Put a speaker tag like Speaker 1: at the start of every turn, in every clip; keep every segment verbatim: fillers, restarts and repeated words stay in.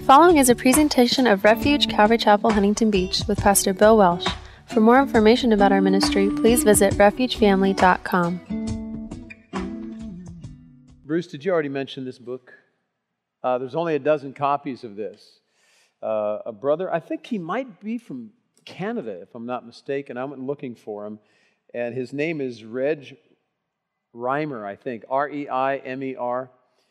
Speaker 1: following is a presentation of Refuge Calvary Chapel, Huntington Beach with Pastor Bill Welsh. For more information about our ministry, please visit refuge family dot com.
Speaker 2: Bruce, did you already mention this book? Uh, there's only a dozen copies of this. Uh, a brother, I think he might be from Canada, if I'm not mistaken. I went looking for him, and his name is Reg Reimer, I think, R E I M E R.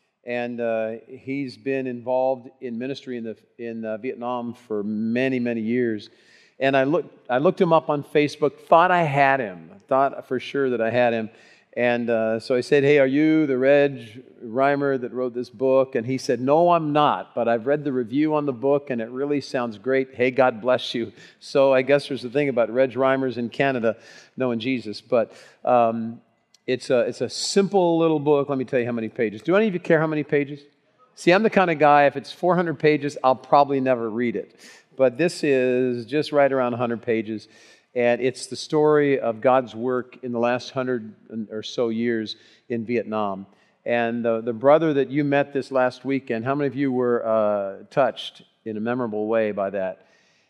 Speaker 2: And uh, he's been involved in ministry in the in uh, Vietnam for many, many years. And I looked I looked him up on Facebook, thought I had him, thought for sure that I had him. And uh, so I said, hey, are you the Reg Reimer that wrote this book? And he said, no, I'm not, but I've read the review on the book, and it really sounds great. Hey, God bless you. So I guess there's the thing about Reg Reimers in Canada knowing Jesus. But um, it's, a, it's a simple little book. Let me tell you how many pages. Do any of you care how many pages? See, I'm the kind of guy, if it's four hundred pages, I'll probably never read it. But this is just right around one hundred pages. And it's the story of God's work in the last hundred or so years in Vietnam. And the, the brother that you met this last weekend, how many of you were uh, touched in a memorable way by that?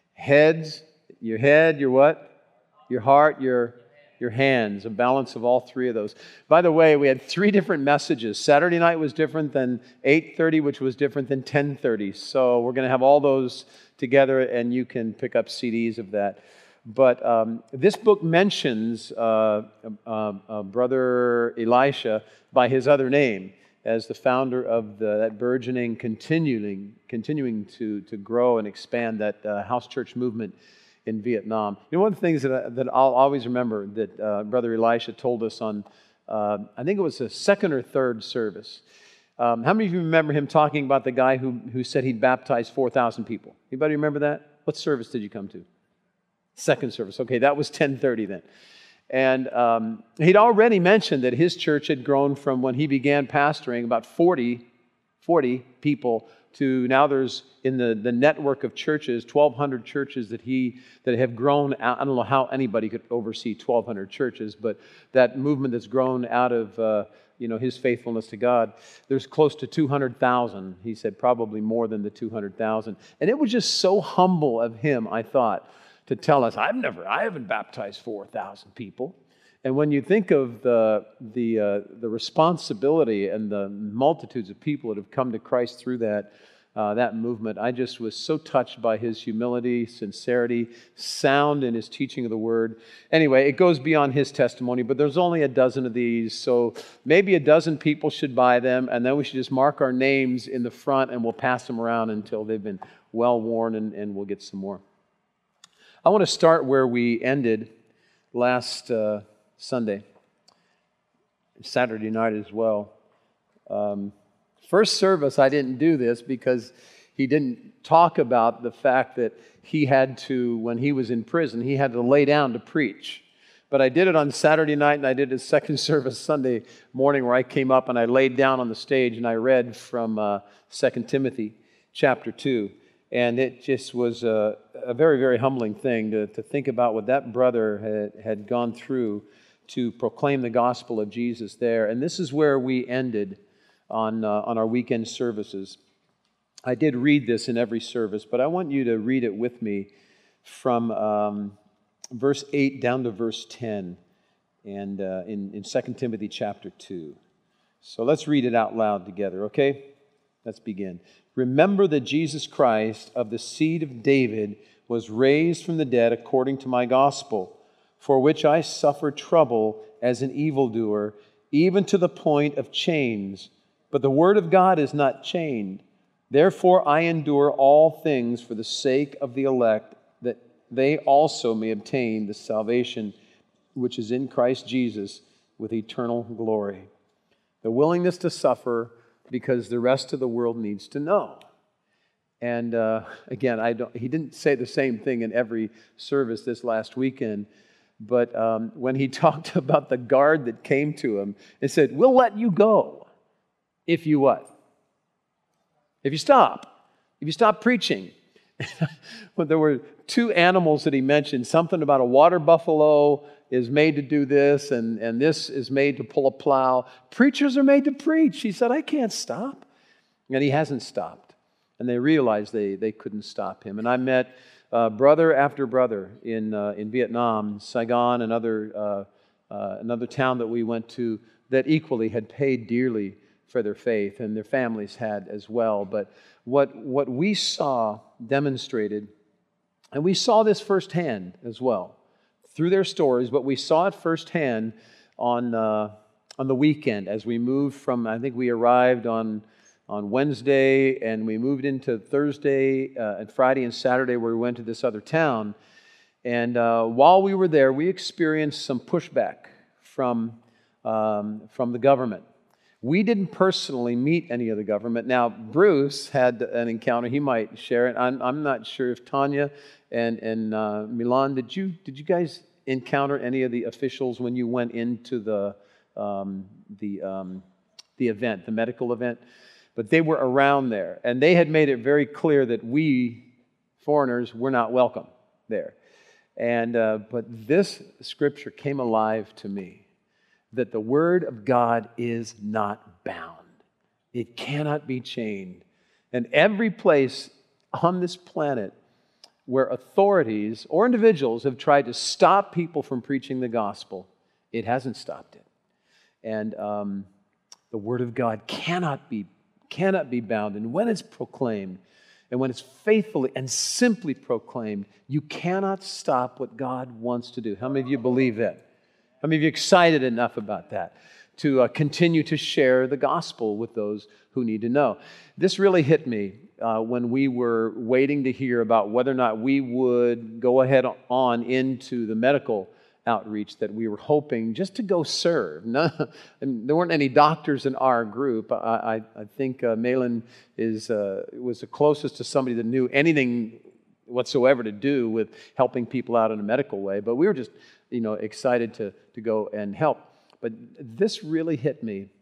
Speaker 2: Heads, your head, your what? Your heart, your, your hands, a balance of all three of those. By the way, we had three different messages. Saturday night was different than eight thirty, which was different than ten thirty. So we're going to have all those together, and you can pick up C Ds of that. But um, this book mentions uh, uh, uh, Brother Elisha by his other name as the founder of the, that burgeoning, continuing, continuing to, to grow and expand that uh, house church movement in Vietnam. You know, one of the things that, I, that I'll always remember that uh, Brother Elisha told us on, uh, I think it was the second or third service. Um, how many of you remember him talking about the guy who, who said he'd baptized four thousand people? Anybody remember that? What service did you come to? Second service. Okay, that was ten thirty then. And um, he'd already mentioned that his church had grown from when he began pastoring about forty, forty people to now there's in the, the network of churches, twelve hundred churches that he that have grown out. I don't know how anybody could oversee twelve hundred churches, but that movement that's grown out of uh, you know his faithfulness to God. There's close to two hundred thousand. He said probably more than the two hundred thousand. And it was just so humble of him, I thought, to tell us, I've never, I haven't baptized four thousand people. And when you think of the the uh, the responsibility and the multitudes of people that have come to Christ through that uh, that movement, I just was so touched by his humility, sincerity, sound in his teaching of the Word. Anyway, it goes beyond his testimony, but there's only a dozen of these, so maybe a dozen people should buy them, and then we should just mark our names in the front, and we'll pass them around until they've been well worn, and, and we'll get some more. I want to start where we ended last uh, Sunday, Saturday night as well. Um, first service, I didn't do this because he didn't talk about the fact that he had to, when he was in prison, he had to lay down to preach. But I did it on Saturday night, and I did a second service Sunday morning where I came up and I laid down on the stage and I read from uh, Second Timothy chapter two. And it just was a, a very, very humbling thing to, to think about what that brother had, had gone through to proclaim the gospel of Jesus there. And this is where we ended on, uh, on our weekend services. I did read this in every service, but I want you to read it with me from um, verse eight down to verse ten and uh, in, in Second Timothy chapter two. So let's read it out loud together, okay? Let's begin. Remember that Jesus Christ of the seed of David was raised from the dead according to my gospel, for which I suffered trouble as an evildoer, even to the point of chains. But the word of God is not chained. Therefore I endure all things for the sake of the elect, that they also may obtain the salvation which is in Christ Jesus with eternal glory. The willingness to suffer because the rest of the world needs to know. And uh, again, I don't, he didn't say the same thing in every service this last weekend, but um, when he talked about the guard that came to him and said, we'll let you go if you what? If you stop. If you stop preaching. But there were two animals that he mentioned, something about a water buffalo is made to do this, and, and this is made to pull a plow. Preachers are made to preach. He said, I can't stop. And he hasn't stopped. and they realized they, they couldn't stop him. And I met uh, brother after brother in uh, in Vietnam, Saigon, and other uh, uh, another town that we went to that equally had paid dearly for their faith, and their families had as well. But what what we saw demonstrated, and we saw this firsthand as well through their stories, but we saw it firsthand on uh, on the weekend as we moved from. I think we arrived on. on Wednesday, and we moved into Thursday uh, and Friday and Saturday where we went to this other town. And uh, while we were there, we experienced some pushback from, um, from the government. We didn't personally meet any of the government. Now, Bruce had an encounter. He might share it. I'm, I'm not sure if Tanya and, and uh, Milan, did you, did you guys encounter any of the officials when you went into the, um, the, um, the event, the medical event? But they were around there, and they had made it very clear that we, foreigners, were not welcome there. And uh, but this scripture came alive to me, that the Word of God is not bound. It cannot be chained. And every place on this planet where authorities or individuals have tried to stop people from preaching the gospel, it hasn't stopped it. And um, the Word of God cannot be cannot be bound. And when it's proclaimed, and when it's faithfully and simply proclaimed, you cannot stop what God wants to do. How many of you believe that? How many of you are excited enough about that to uh, continue to share the gospel with those who need to know? This really hit me uh, when we were waiting to hear about whether or not we would go ahead on into the medical outreach that we were hoping just to go serve. No, and there weren't any doctors in our group. I, I, I think uh, Malin is uh, was the closest to somebody that knew anything whatsoever to do with helping people out in a medical way. But we were just, you know, excited to to go and help. But this really hit me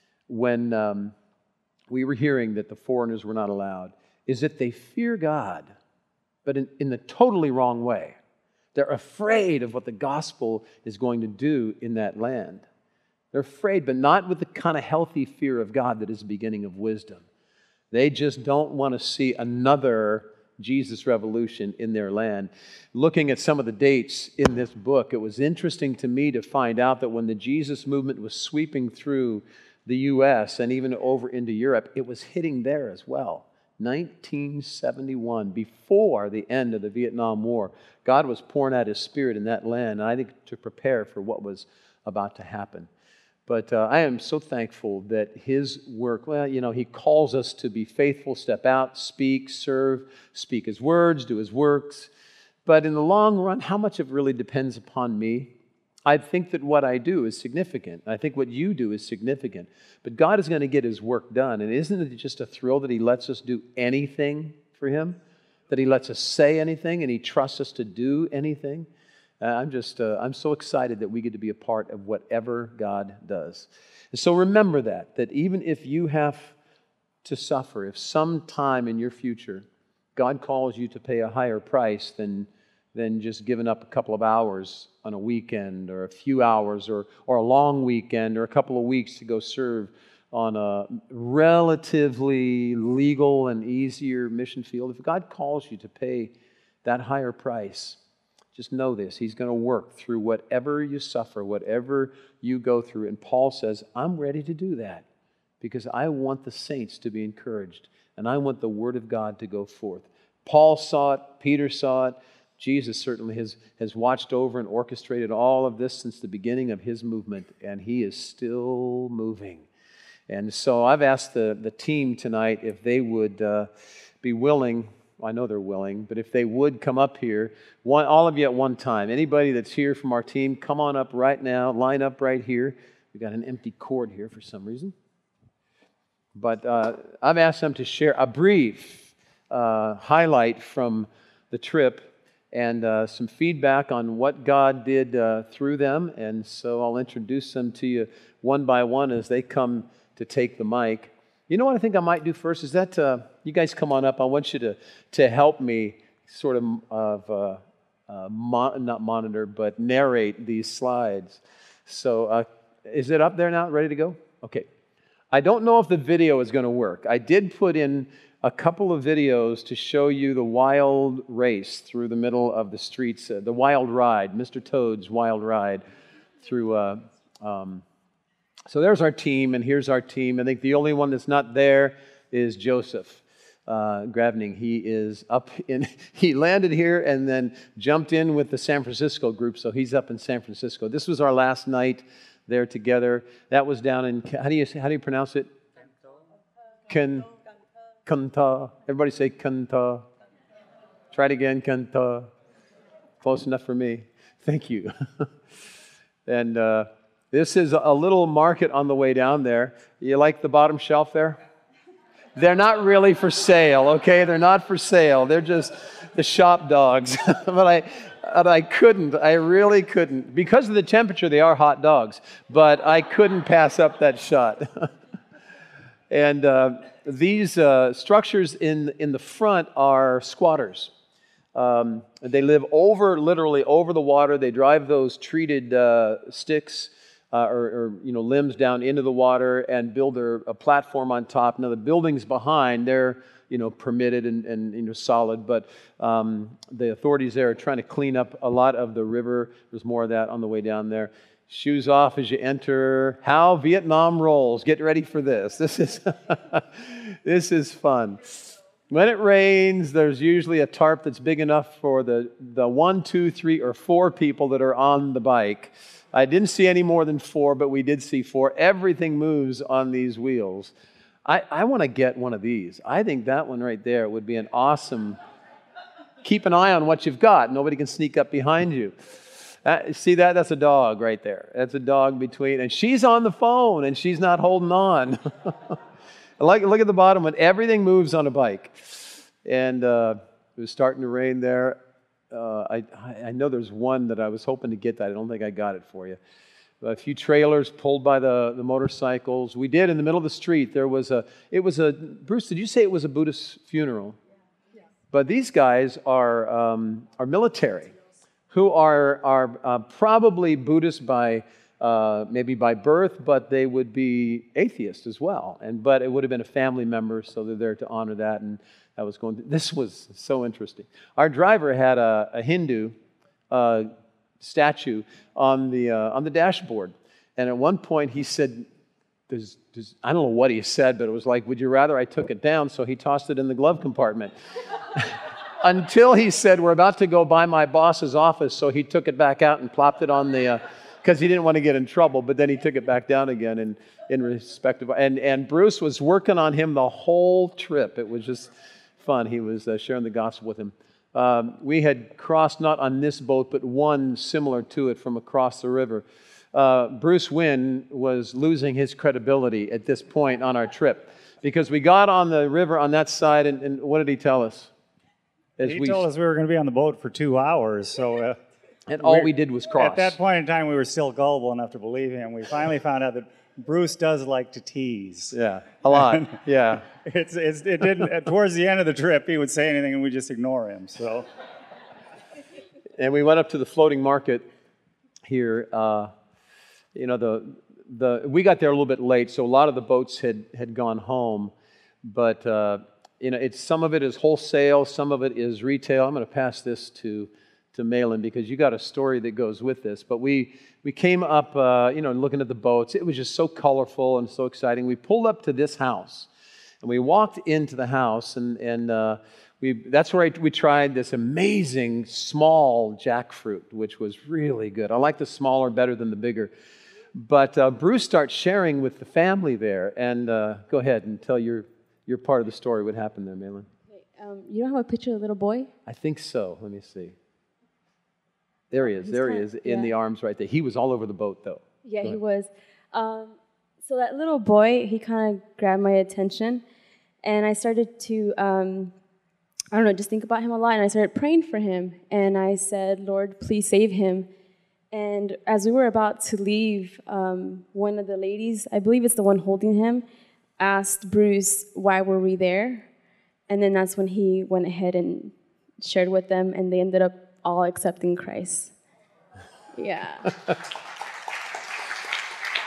Speaker 2: when um, we were hearing that the foreigners were not allowed. Is that they fear God, but in, in the totally wrong way. They're afraid of what the gospel is going to do in that land. They're afraid, but not with the kind of healthy fear of God that is the beginning of wisdom. They just don't want to see another Jesus revolution in their land. Looking at some of the dates in this book, it was interesting to me to find out that when the Jesus movement was sweeping through the U S and even over into Europe, it was hitting there as well. nineteen seventy-one, before the end of the Vietnam War, God was pouring out His Spirit in that land, and I think to prepare for what was about to happen. But uh, I am so thankful that His work, well, you know, He calls us to be faithful, step out, speak, serve, speak His words, do His works. But in the long run, how much of it really depends upon me? I think that what I do is significant. I think what you do is significant. But God is going to get His work done. And isn't it just a thrill that He lets us do anything for Him? That He lets us say anything and He trusts us to do anything? Uh, I'm just, uh, I'm so excited that we get to be a part of whatever God does. And so remember that, that even if you have to suffer, if sometime in your future God calls you to pay a higher price than than just giving up a couple of hours on a weekend or a few hours or, or a long weekend or a couple of weeks to go serve on a relatively legal and easier mission field. If God calls you to pay that higher price, just know this. He's going to work through whatever you suffer, whatever you go through. And Paul says, I'm ready to do that because I want the saints to be encouraged and I want the Word of God to go forth. Paul saw it. Peter saw it. Jesus certainly has, has watched over and orchestrated all of this since the beginning of His movement, and He is still moving. And so I've asked the, the team tonight if they would uh, be willing, well, I know they're willing, but if they would come up here, one, all of you at one time. Anybody that's here from our team, come on up right now, line up right here. We've got an empty cord here for some reason. But uh, I've asked them to share a brief uh, highlight from the trip and uh, some feedback on what God did uh, through them. And so I'll introduce them to you one by one as they come to take the mic. You know what I think I might do first is that uh, you guys come on up. I want you to, to help me sort of, of uh, uh, mon- not monitor, but narrate these slides. So uh, is it up there now, ready to go? Okay. I don't know if the video is going to work. I did put in a couple of videos to show you the wild race through the middle of the streets, uh, the wild ride, Mister Toad's wild ride through. Uh, um, so there's our team, and here's our team. I think the only one that's not there is Joseph uh, Gravning. He is up in, he landed here and then jumped in with the San Francisco group, so he's up in San Francisco. This was our last night there together. That was down in, how do you, how do you pronounce it? Can. Kanta. Everybody say Kanta. Try it again, Kanta. Close enough for me. Thank you. And uh, this is a little market on the way down there. You like the bottom shelf there? They're not really for sale, okay? They're not for sale. They're just the shop dogs. But I, but I couldn't. I really couldn't. Because of the temperature, they are hot dogs. But I couldn't pass up that shot. And uh, these uh, structures in, in the front are squatters. Um, they live over, literally over the water. They drive those treated uh, sticks uh, or, or you know limbs down into the water and build their, a platform on top. Now the buildings behind, they're you know permitted and, and you know solid, but um, the authorities there are trying to clean up a lot of the river. There's more of that on the way down there. Shoes off as you enter. How Vietnam rolls. Get ready for this. This is this is fun. When it rains, there's usually a tarp that's big enough for the, the one, two, three, or four people that are on the bike. I didn't see any more than four, but we did see four. Everything moves on these wheels. I, I want to get one of these. I think that one right there would be an awesome... Keep an eye on what you've got. Nobody can sneak up behind you. Uh, see that? That's a dog right there. That's a dog between, and she's on the phone and she's not holding on. Like, look at the bottom one. Everything moves on a bike. And uh, it was starting to rain there. Uh, I, I know there's one that I was hoping to get that. I don't think I got it for you. A few trailers pulled by the, the motorcycles. We did in the middle of the street. There was a, it was a, Bruce, did you say it was a Buddhist funeral? Yeah. But these guys are, um, are military. Who are are uh, probably Buddhist by uh, maybe by birth, but they would be atheist as well. And but it would have been a family member, so they're there to honor that. And that was going. This was so interesting. Our driver had a, a Hindu uh, statue on the uh, on the dashboard, and at one point he said, there's, there's, "I don't know what he said, but it was like, would you rather I took it down?" So he tossed it in the glove compartment. Until he said, we're about to go by my boss's office, so he took it back out and plopped it on the, because uh, he didn't want to get in trouble, but then he took it back down again in, in respect of, and, and Bruce was working on him the whole trip. It was just fun. He was uh, sharing the gospel with him. Um, we had crossed, not on this boat, but one similar to it from across the river. Uh, Bruce Wynn was losing his credibility at this point on our trip, because we got on the river on that side, and, and what did he tell us?
Speaker 3: As he we, told us we were going to be on the boat for two hours, so... Uh,
Speaker 2: and all we did was cross.
Speaker 3: At that point in time, we were still gullible enough to believe him. We finally found out that Bruce does like to tease.
Speaker 2: Yeah, a lot, yeah.
Speaker 3: It's, it's, it didn't, towards the end of the trip, he would say anything and we just ignore him, so...
Speaker 2: And we went up to the floating market here. Uh, you know, the the we got there a little bit late, so a lot of the boats had, had gone home, but... Uh, You know, it's some of it is wholesale, some of it is retail. I'm going to pass this to to Malin because you got a story that goes with this. But we we came up, uh, you know, looking at the boats. It was just so colorful and so exciting. We pulled up to this house, and we walked into the house, and and uh, we that's where I, we tried this amazing small jackfruit, which was really good. I like the smaller better than the bigger. But uh, Bruce starts sharing with the family there, and uh, go ahead and tell your. Your part of the story. What happened there, Malin?
Speaker 4: Um, you don't have a picture of the little boy?
Speaker 2: I think so. Let me see. There he is. There he is in
Speaker 4: yeah.
Speaker 2: the arms right there. He was all over the boat, though.
Speaker 4: Yeah, he was. Um, so that little boy, he kind of grabbed my attention, and I started to, um, I don't know, just think about him a lot, and I started praying for him, and I said, Lord, please save him. And as we were about to leave, um, one of the ladies, I believe it's the one holding him, asked Bruce, why were we there? And then that's when he went ahead and shared with them, and they ended up all accepting Christ. Yeah.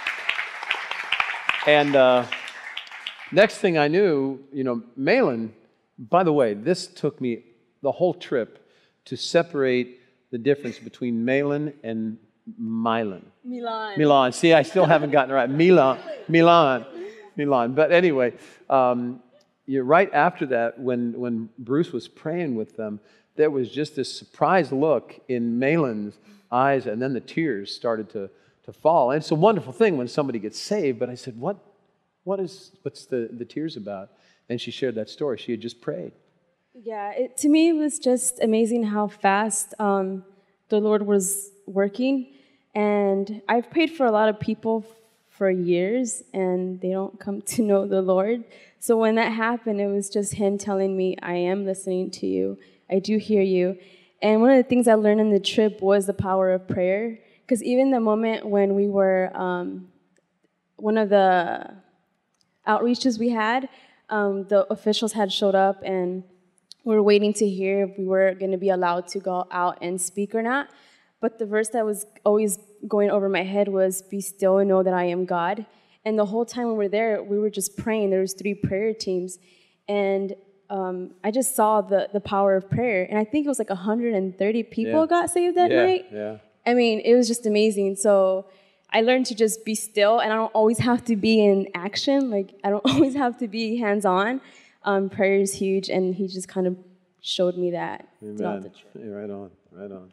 Speaker 2: And uh, next thing I knew, you know, Malin By the way, this took me the whole trip to separate the difference between Malin and Milan.
Speaker 4: Milan.
Speaker 2: Milan. See, I still haven't gotten it right. Milan. Milan. Milan. But anyway, um, you're right after that, when, when Bruce was praying with them, there was just this surprised look in Malin's eyes, and then the tears started to, to fall. And it's a wonderful thing when somebody gets saved, but I said, what, what is, what's the, the tears about? And she shared that story. She had just prayed.
Speaker 4: Yeah, it, to me, it was just amazing how fast um, the Lord was working. And I've prayed for a lot of people for years, and they don't come to know the Lord. So when that happened, it was just Him telling me, I am listening to you. I do hear you. And one of the things I learned in the trip was the power of prayer. Because even the moment when we were, um, one of the outreaches we had, um, the officials had showed up, and we were waiting to hear if we were going to be allowed to go out and speak or not. But the verse that was always going over my head was, be still and know that I am God. And the whole time we were there, we were just praying. There was three prayer teams. And um, I just saw the, the power of prayer. And I think it was like one hundred thirty people
Speaker 2: Yeah.
Speaker 4: got saved that
Speaker 2: yeah,
Speaker 4: night.
Speaker 2: Yeah.
Speaker 4: I mean, it was just amazing. So I learned to just be still, and I don't always have to be in action. Like, I don't always have to be hands-on. Um, prayer is huge, and He just kind of showed me that throughout the
Speaker 2: Amen.
Speaker 4: trip.
Speaker 2: Yeah, right on, right on.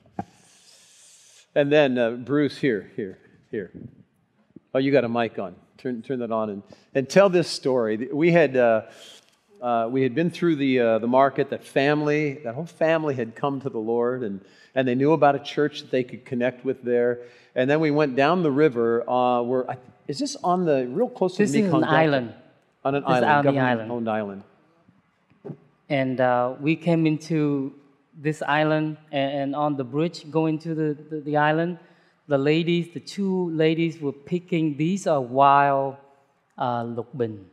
Speaker 2: And then uh, Bruce, here, here, here. Oh, you got a mic on. Turn, turn that on and, and tell this story. We had uh, uh, we had been through the uh, the market. That family, that whole family had come to the Lord, and and they knew about a church that they could connect with there. And then we went down the river. Uh, where is this on the real close to
Speaker 5: This
Speaker 2: the
Speaker 5: is
Speaker 2: Mekong
Speaker 5: an
Speaker 2: Delta?
Speaker 5: island.
Speaker 2: On an
Speaker 5: This is
Speaker 2: island,
Speaker 5: on the
Speaker 2: government-owned island.
Speaker 5: And uh, we came into this island, and, and on the bridge going to the, the, the island, the ladies, the two ladies were picking, these are wild uh, lục bình.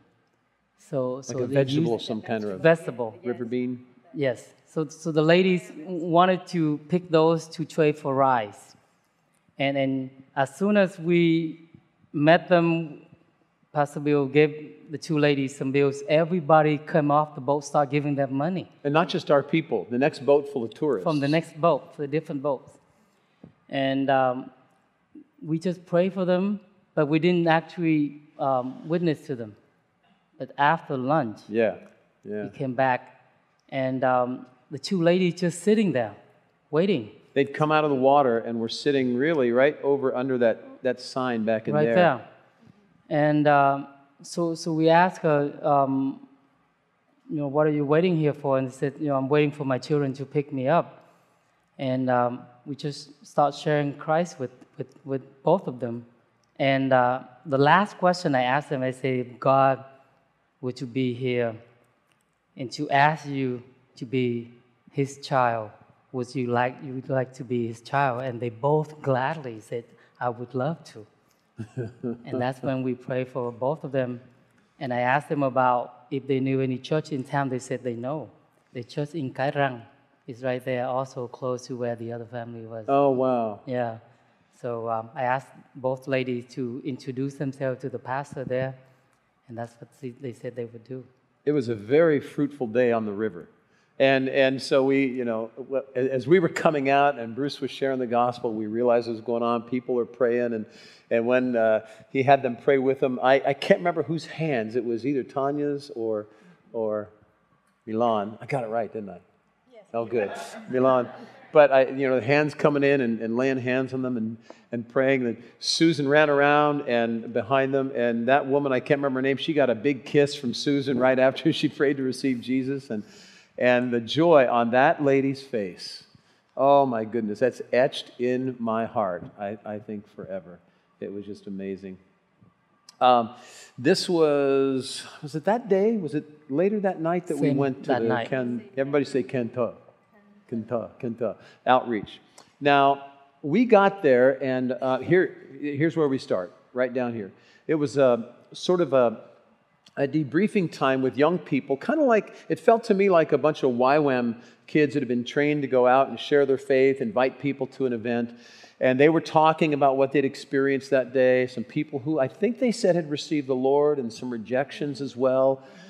Speaker 5: So, so
Speaker 2: Like a
Speaker 5: they
Speaker 2: vegetable,
Speaker 5: used-
Speaker 2: some kind of
Speaker 5: vegetable.
Speaker 2: river bean.
Speaker 5: Yes. So, so the ladies wanted to pick those to trade for rice. And, and as soon as we met them, Pastor Bill gave the two ladies some bills. Everybody came off the boat, started giving them money
Speaker 2: And not just our people, the next boat full of tourists.
Speaker 5: from the next boat, for the different boats. And um, we just prayed for them, but we didn't actually um, witness to them. But after lunch,
Speaker 2: Yeah, yeah.
Speaker 5: we came back, and um, the two ladies just sitting there, waiting.
Speaker 2: They'd come out of the water and were sitting really right over under that, that sign back in
Speaker 5: right
Speaker 2: there.
Speaker 5: there. And um, so, so we asked her, um, you know, what are you waiting here for? And she said, you know, I'm waiting for my children to pick me up. And um, we just start sharing Christ with, with, with both of them. And uh, the last question I asked them, I said, God, would you be here? And to ask you to be His child, would you like you would like to be His child? And they both gladly said, I would love to. And that's when we prayed for both of them. And I asked them about if they knew any church in town. They said they know. The church in Cái Răng is right there, also close to where the other family was.
Speaker 2: Oh, wow.
Speaker 5: Yeah. So um, I asked both ladies to introduce themselves to the pastor there, and that's what they- they said they would do.
Speaker 2: It was a very fruitful day on the river. And, and so we, you know, as we were coming out and Bruce was sharing the gospel, we realized what was going on. People are praying. And, and when uh, he had them pray with him, I, I can't remember whose hands. It was either Tanya's or, or Milan. I got it right, didn't I? Yes. Oh, good. Milan. But, I, you know, the hands coming in and, and laying hands on them and, and praying. And Susan ran around and behind them. And that woman, I can't remember her name, she got a big kiss from Susan right after she prayed to receive Jesus. And And the joy on that lady's face, oh my goodness, that's etched in my heart, I, I think forever. It was just amazing. Um, this was, was it that day? Was it later that night that we
Speaker 5: Same
Speaker 2: went to
Speaker 5: that
Speaker 2: the,
Speaker 5: night.
Speaker 2: Ken, everybody say Kenta, Kenta, Kenta, outreach. Now, we got there and uh, here, here's where we start, right down here. It was a, sort of a, a debriefing time with young people, kind of like, it felt to me like a bunch of Y WAM kids that had been trained to go out and share their faith, invite people to an event. And they were talking about what they'd experienced that day, some people who I think they said had received the Lord and some rejections as well.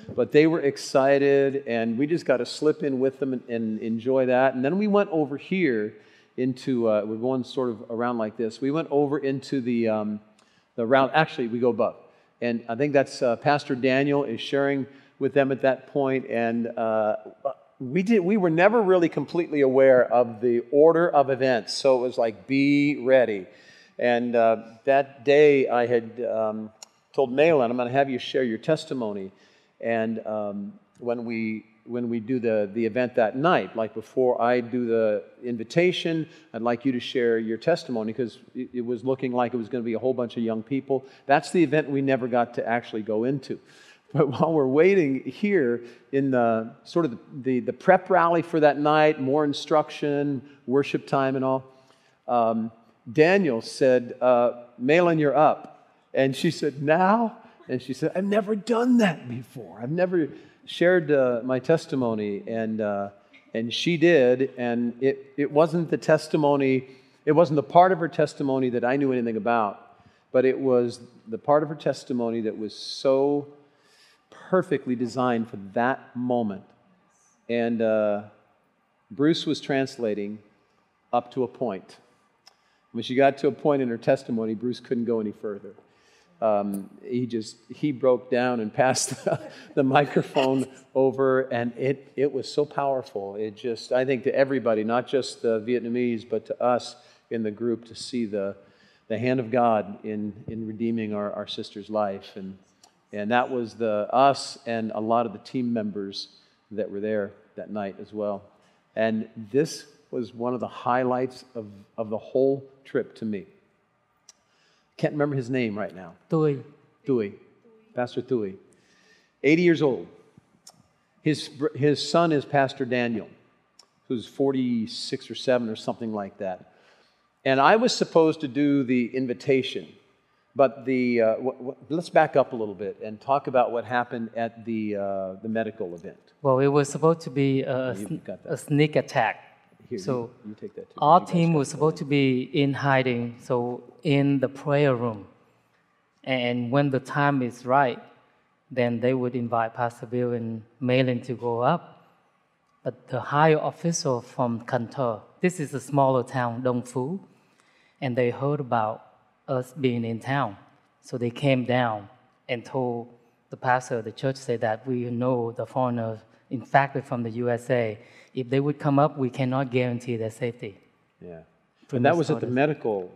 Speaker 2: but they were excited, and we just got to slip in with them and, and enjoy that. And then we went over here into, uh, we're going sort of around like this. We went over into the, um, the round, actually, we go above. And I think that's uh, Pastor Daniel is sharing with them at that point, and uh, we did. We were never really completely aware of the order of events, so it was like, be ready. And uh, that day I had um, told Malin, I'm going to have you share your testimony, and um, when we when we do the, the event that night, like before I do the invitation, I'd like you to share your testimony, because it, it was looking like it was going to be a whole bunch of young people. That's the event we never got to actually go into. But while we're waiting here in the sort of the, the, the prep rally for that night, more instruction, worship time and all, um, Daniel said, uh, Malin, you're up. And she said, now? And she said, I've never done that before. I've never shared uh, my testimony, and uh, and she did, and it, it wasn't the testimony, it wasn't the part of her testimony that I knew anything about, but it was the part of her testimony that was so perfectly designed for that moment. And uh, Bruce was translating up to a point. When she got to a point in her testimony, Bruce couldn't go any further. Um, he just, he broke down and passed the, the microphone over, and it, it was so powerful. It just, I think to everybody, not just the Vietnamese, but to us in the group, to see the, the hand of God in, in redeeming our, our sister's life. And, and that was the us and a lot of the team members that were there that night as well. And this was one of the highlights of, of the whole trip to me. Can't remember his name right now.
Speaker 5: Tui.
Speaker 2: Tui. Pastor Tui. eighty years old. His, his son is Pastor Daniel, who's forty-six or seven or something like that. And I was supposed to do the invitation, but the uh, w- w- let's back up a little bit and talk about what happened at the, uh, the medical event.
Speaker 5: Well, it was supposed to be a,
Speaker 2: You
Speaker 5: sn-
Speaker 2: got that.
Speaker 5: a sneak attack.
Speaker 2: Here,
Speaker 5: So
Speaker 2: you, you take that too.
Speaker 5: our
Speaker 2: You guys
Speaker 5: team
Speaker 2: got
Speaker 5: was
Speaker 2: that.
Speaker 5: supposed to be in hiding, so in the prayer room. And when the time is right, then they would invite Pastor Bill and Malin to go up. But the higher official from Kantar, this is a smaller town, Dong Phu, and they heard about us being in town. So they came down and told the pastor of the church, said that we know the foreigners, in fact, they're from the U S A. If they would come up, we cannot guarantee their safety.
Speaker 2: Yeah.
Speaker 5: From
Speaker 2: And that
Speaker 5: the
Speaker 2: was at the
Speaker 5: starters.
Speaker 2: medical.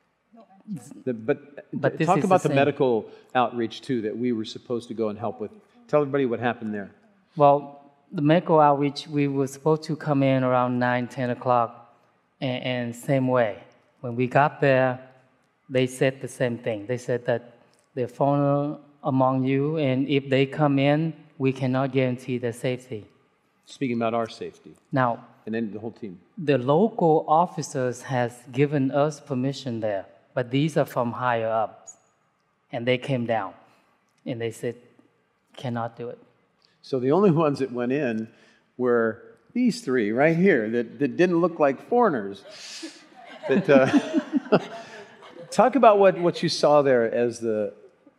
Speaker 2: The, but
Speaker 5: But this
Speaker 2: talk
Speaker 5: is
Speaker 2: about
Speaker 5: the
Speaker 2: the
Speaker 5: same.
Speaker 2: medical outreach too that we were supposed to go and help with. Tell everybody what happened there.
Speaker 5: Well, the medical outreach, we were supposed to come in around nine, ten o'clock, and, and same way. When we got there, they said the same thing. They said that they're foreigner among you, and if they come in, we cannot guarantee their safety.
Speaker 2: Speaking about our safety,
Speaker 5: Now,
Speaker 2: and then the whole team.
Speaker 5: the local officers has given us permission there, but these are from higher ups, and they came down, and they said, cannot do it.
Speaker 2: So the only ones that went in were these three right here that, that didn't look like foreigners. That, uh, talk about what, what you saw there as the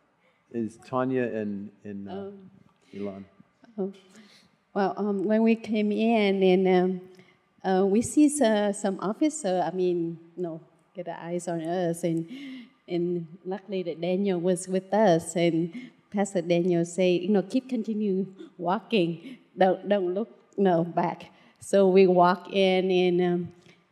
Speaker 2: is Tanya and, and uh,
Speaker 6: Um,
Speaker 2: Ilan.
Speaker 6: oh. Well, um, when we came in and um, uh, we see uh, some officer, I mean, no, get the eyes on us, and and luckily that Daniel was with us, and Pastor Daniel say, you know, keep continue walking, don't don't look no back. So we walk in and um,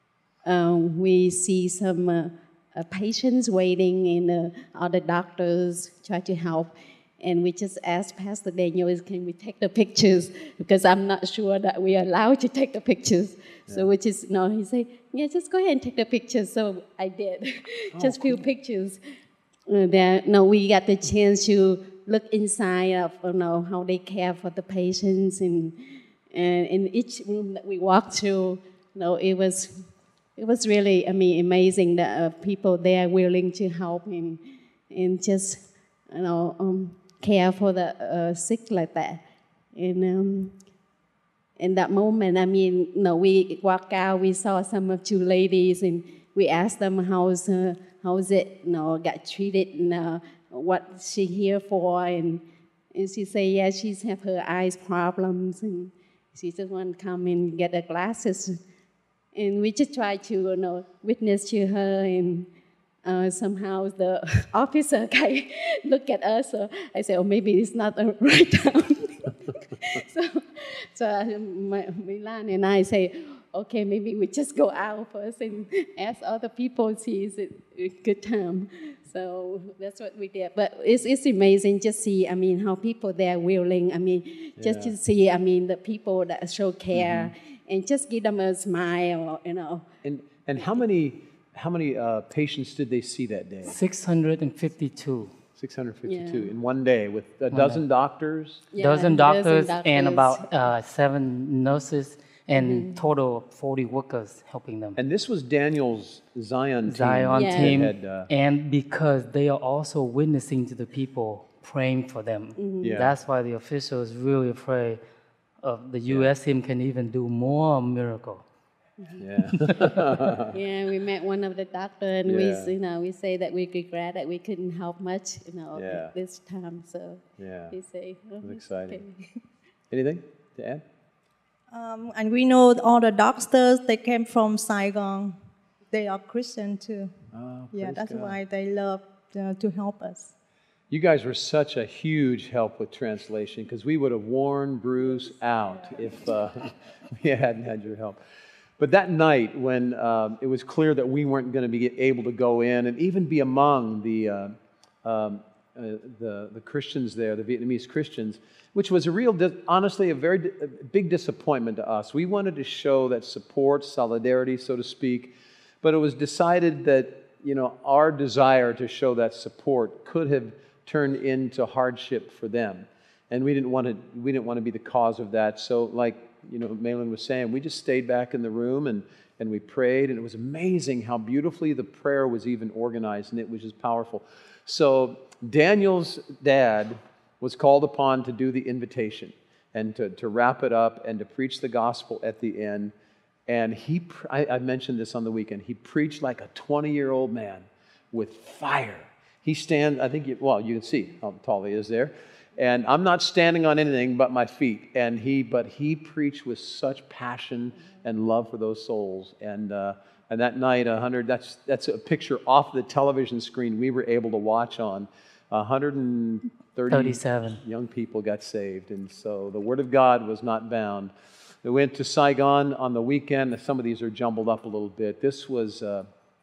Speaker 6: um, we see some uh, uh, patients waiting, and uh, other doctors try to help. And we just asked Pastor Daniel, can we take the pictures? Because I'm not sure that we are allowed to take the pictures. Yeah. So which is, no, he said, yeah, just go ahead and take the pictures. So I did, oh, just cool. few pictures. Uh, there, no, we got the chance to look inside of, you know, how they care for the patients. And, and in each room that we walked through, you know, it was, it was really, I mean, amazing that uh, people there willing to help and, and just, you know, um, care for the uh, sick like that. And um, in that moment, I mean, you know, we walked out, we saw some of two ladies, and we asked them how's, uh, how's it, you know, got treated, and uh, what she here for, and and she say, yeah, she's have her eyes problems, and she just want to come and get her glasses. And we just try to, you know, witness to her, and uh, somehow the officer kind of look at us. So I say, oh, maybe it's not the right time. so, so uh, my, Milan and I say, okay, maybe we just go out first and ask other people, see is it a good time. So that's what we did. But it's, it's amazing just see, I mean, how people there willing, I mean, just
Speaker 2: Yeah.
Speaker 6: to see, I mean, the people that show care, mm-hmm. and just give them a smile, you know.
Speaker 2: And and how many how many uh, patients did they see that day?
Speaker 5: six hundred fifty-two.
Speaker 2: six hundred fifty-two
Speaker 6: Yeah.
Speaker 2: in one day with a dozen doctors.
Speaker 6: Yeah,
Speaker 5: dozen doctors,
Speaker 6: dozen
Speaker 5: and
Speaker 6: doctors.
Speaker 5: about uh, seven nurses, and total of forty workers helping them.
Speaker 2: And this was Daniel's Zion team.
Speaker 5: Zion
Speaker 6: Yeah.
Speaker 5: team,
Speaker 2: Had, uh,
Speaker 5: and because they are also witnessing to the people, praying for them.
Speaker 2: Yeah.
Speaker 5: That's why the official is really afraid of the U S team can even do more miracle.
Speaker 2: Yeah.
Speaker 6: Yeah, we met one of the doctor, and
Speaker 2: Yeah.
Speaker 6: we, you know, we say that we regret that we couldn't help much, you know,
Speaker 2: Yeah.
Speaker 6: at this time. So
Speaker 2: Yeah.
Speaker 6: we say, oh,
Speaker 2: That's
Speaker 6: it's
Speaker 2: exciting.
Speaker 6: okay.
Speaker 2: Anything to add?
Speaker 7: Um, and we know all the doctors, they came from Saigon. They are Christian too.
Speaker 2: Oh,
Speaker 7: Yeah,
Speaker 2: praise
Speaker 7: that's
Speaker 2: God.
Speaker 7: why they love uh, to help us.
Speaker 2: You guys were such a huge help with translation because we would have worn Bruce out if uh, we hadn't had your help. But that night, when um, it was clear that we weren't going to be able to go in and even be among the uh, um, uh, the, the Christians there, the Vietnamese Christians, which was a real, di- honestly, a very di- a big disappointment to us. We wanted to show that support, solidarity, so to speak, but it was decided that, you know, our desire to show that support could have turned into hardship for them, and we didn't want to. We didn't want to be the cause of that. So, like you know, Malin was saying, we just stayed back in the room and and we prayed, and it was amazing how beautifully the prayer was even organized, and it was just powerful. So Daniel's dad was called upon to do the invitation and to, to wrap it up and to preach the gospel at the end. And he, I, I mentioned this on the weekend, he preached like a twenty-year-old man with fire. He stand, I think, you, well, you can see how tall he is there. And I'm not standing on anything but my feet. And he, but he preached with such passion and love for those souls. And uh, and that night, a hundred. That's that's a picture off the television screen we were able to watch on. one hundred thirty
Speaker 5: thirty-seven
Speaker 2: young people got saved, and so the word of God was not bound. We went to Saigon on the weekend. Some of these are jumbled up a little bit. This was uh,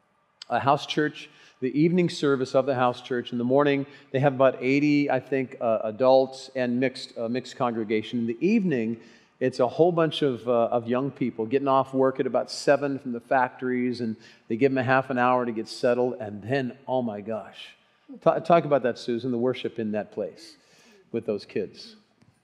Speaker 2: a house church. The evening service of the house church. In the morning, they have about eighty, I think, uh, adults and mixed uh, mixed congregation. In the evening, it's a whole bunch of uh, of young people getting off work at about seven from the factories, and they give them a half an hour to get settled. And then, oh my gosh, talk, talk about that, Susan, the worship in that place with those kids.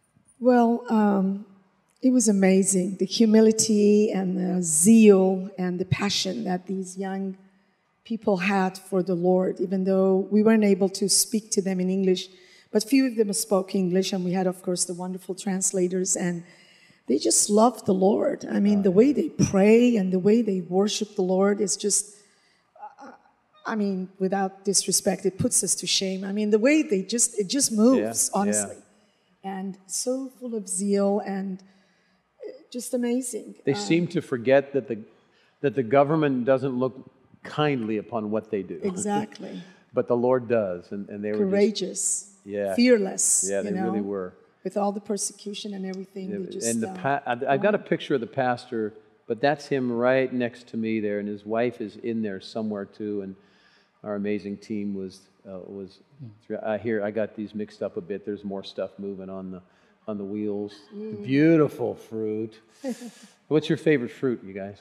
Speaker 8: Well, um, it was amazing, the humility and the zeal and the passion that these young people had for the Lord, even though we weren't able to speak to them in English. But few of them spoke English, and we had, of course, the wonderful translators, and they just loved the Lord. I mean, the way they pray and the way they worship the Lord is just, uh, I mean, without disrespect, it puts us to shame. I mean, the way they just, it just moves,
Speaker 2: Yeah,
Speaker 8: honestly.
Speaker 2: yeah.
Speaker 8: And so full of zeal and just amazing.
Speaker 2: They
Speaker 8: Um,
Speaker 2: seem to forget that the that the government doesn't look kindly upon what they do.
Speaker 8: Exactly.
Speaker 2: But the Lord does, and, and they were just,
Speaker 8: Courageous,
Speaker 2: yeah,
Speaker 8: fearless.
Speaker 2: yeah, they
Speaker 8: you know,
Speaker 2: really were.
Speaker 8: with all the persecution and everything. They just,
Speaker 2: and the
Speaker 8: uh,
Speaker 2: pa- I've I've got a picture of the pastor, but that's him right next to me there, and his wife is in there somewhere too. And our amazing team was uh, was. I hear I got these mixed up a bit. There's more stuff moving on the on the wheels.
Speaker 8: Mm.
Speaker 2: Beautiful fruit. What's your favorite fruit, you guys?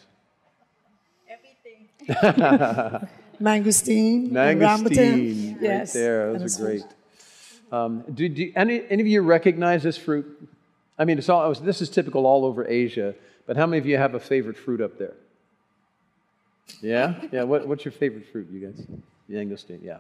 Speaker 8: mangosteen, and rambutan.
Speaker 2: Mangosteen, right
Speaker 8: Yes,
Speaker 2: there.
Speaker 8: and
Speaker 2: Those
Speaker 8: it's
Speaker 2: are great. Um, do do any, any of you recognize this fruit? I mean, it's all, this is typical all over Asia, but how many of you have a favorite fruit up there? Yeah? Yeah, what, what's your favorite fruit, you guys? Mangosteen, yeah.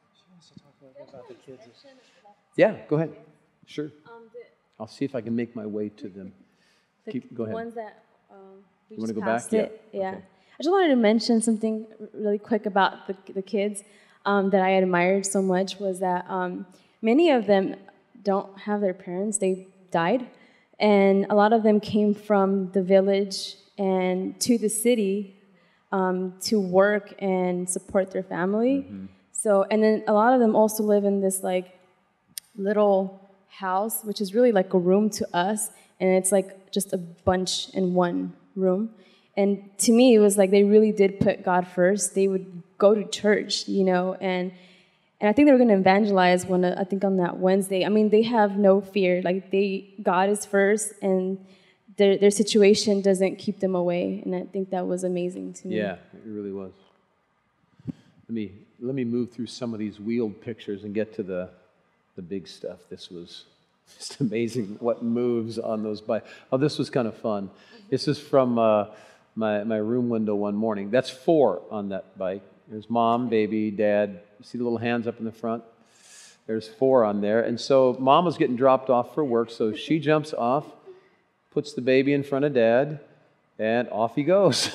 Speaker 2: Yeah, go ahead. Sure. I'll see if I can make my way to them.
Speaker 4: The,
Speaker 2: Keep, go
Speaker 4: the
Speaker 2: ahead.
Speaker 4: ones that um, we
Speaker 2: You wanna
Speaker 4: just
Speaker 2: go back?
Speaker 4: passed
Speaker 2: Yeah.
Speaker 4: it. Yeah.
Speaker 2: Okay.
Speaker 4: I just wanted to mention something really quick about the, the kids um, that I admired so much was that um, many of them, don't have their parents. They died. And a lot of them came from the village and to the city um, to work and support their family. Mm-hmm. So, and then a lot of them also live in this like little house, which is really like a room to us, and it's like just a bunch in one room. And to me, it was like they really did put God first. They would go to church, you know, and and I think they were going to evangelize one, I think on that Wednesday. I mean, they have no fear. Like they, God is first, and their their situation doesn't keep them away. And I think that was amazing to me.
Speaker 2: Yeah, it really was. Let me let me move through some of these wheeled pictures and get to the the big stuff. This was just amazing what moves on those bikes. Oh, this was kind of fun. This is from uh, my my room window one morning. That's four on that bike. There's mom, baby, dad. You see the little hands up in the front? There's four on there. And so mom was getting dropped off for work, so she jumps off, puts the baby in front of dad, and off he goes.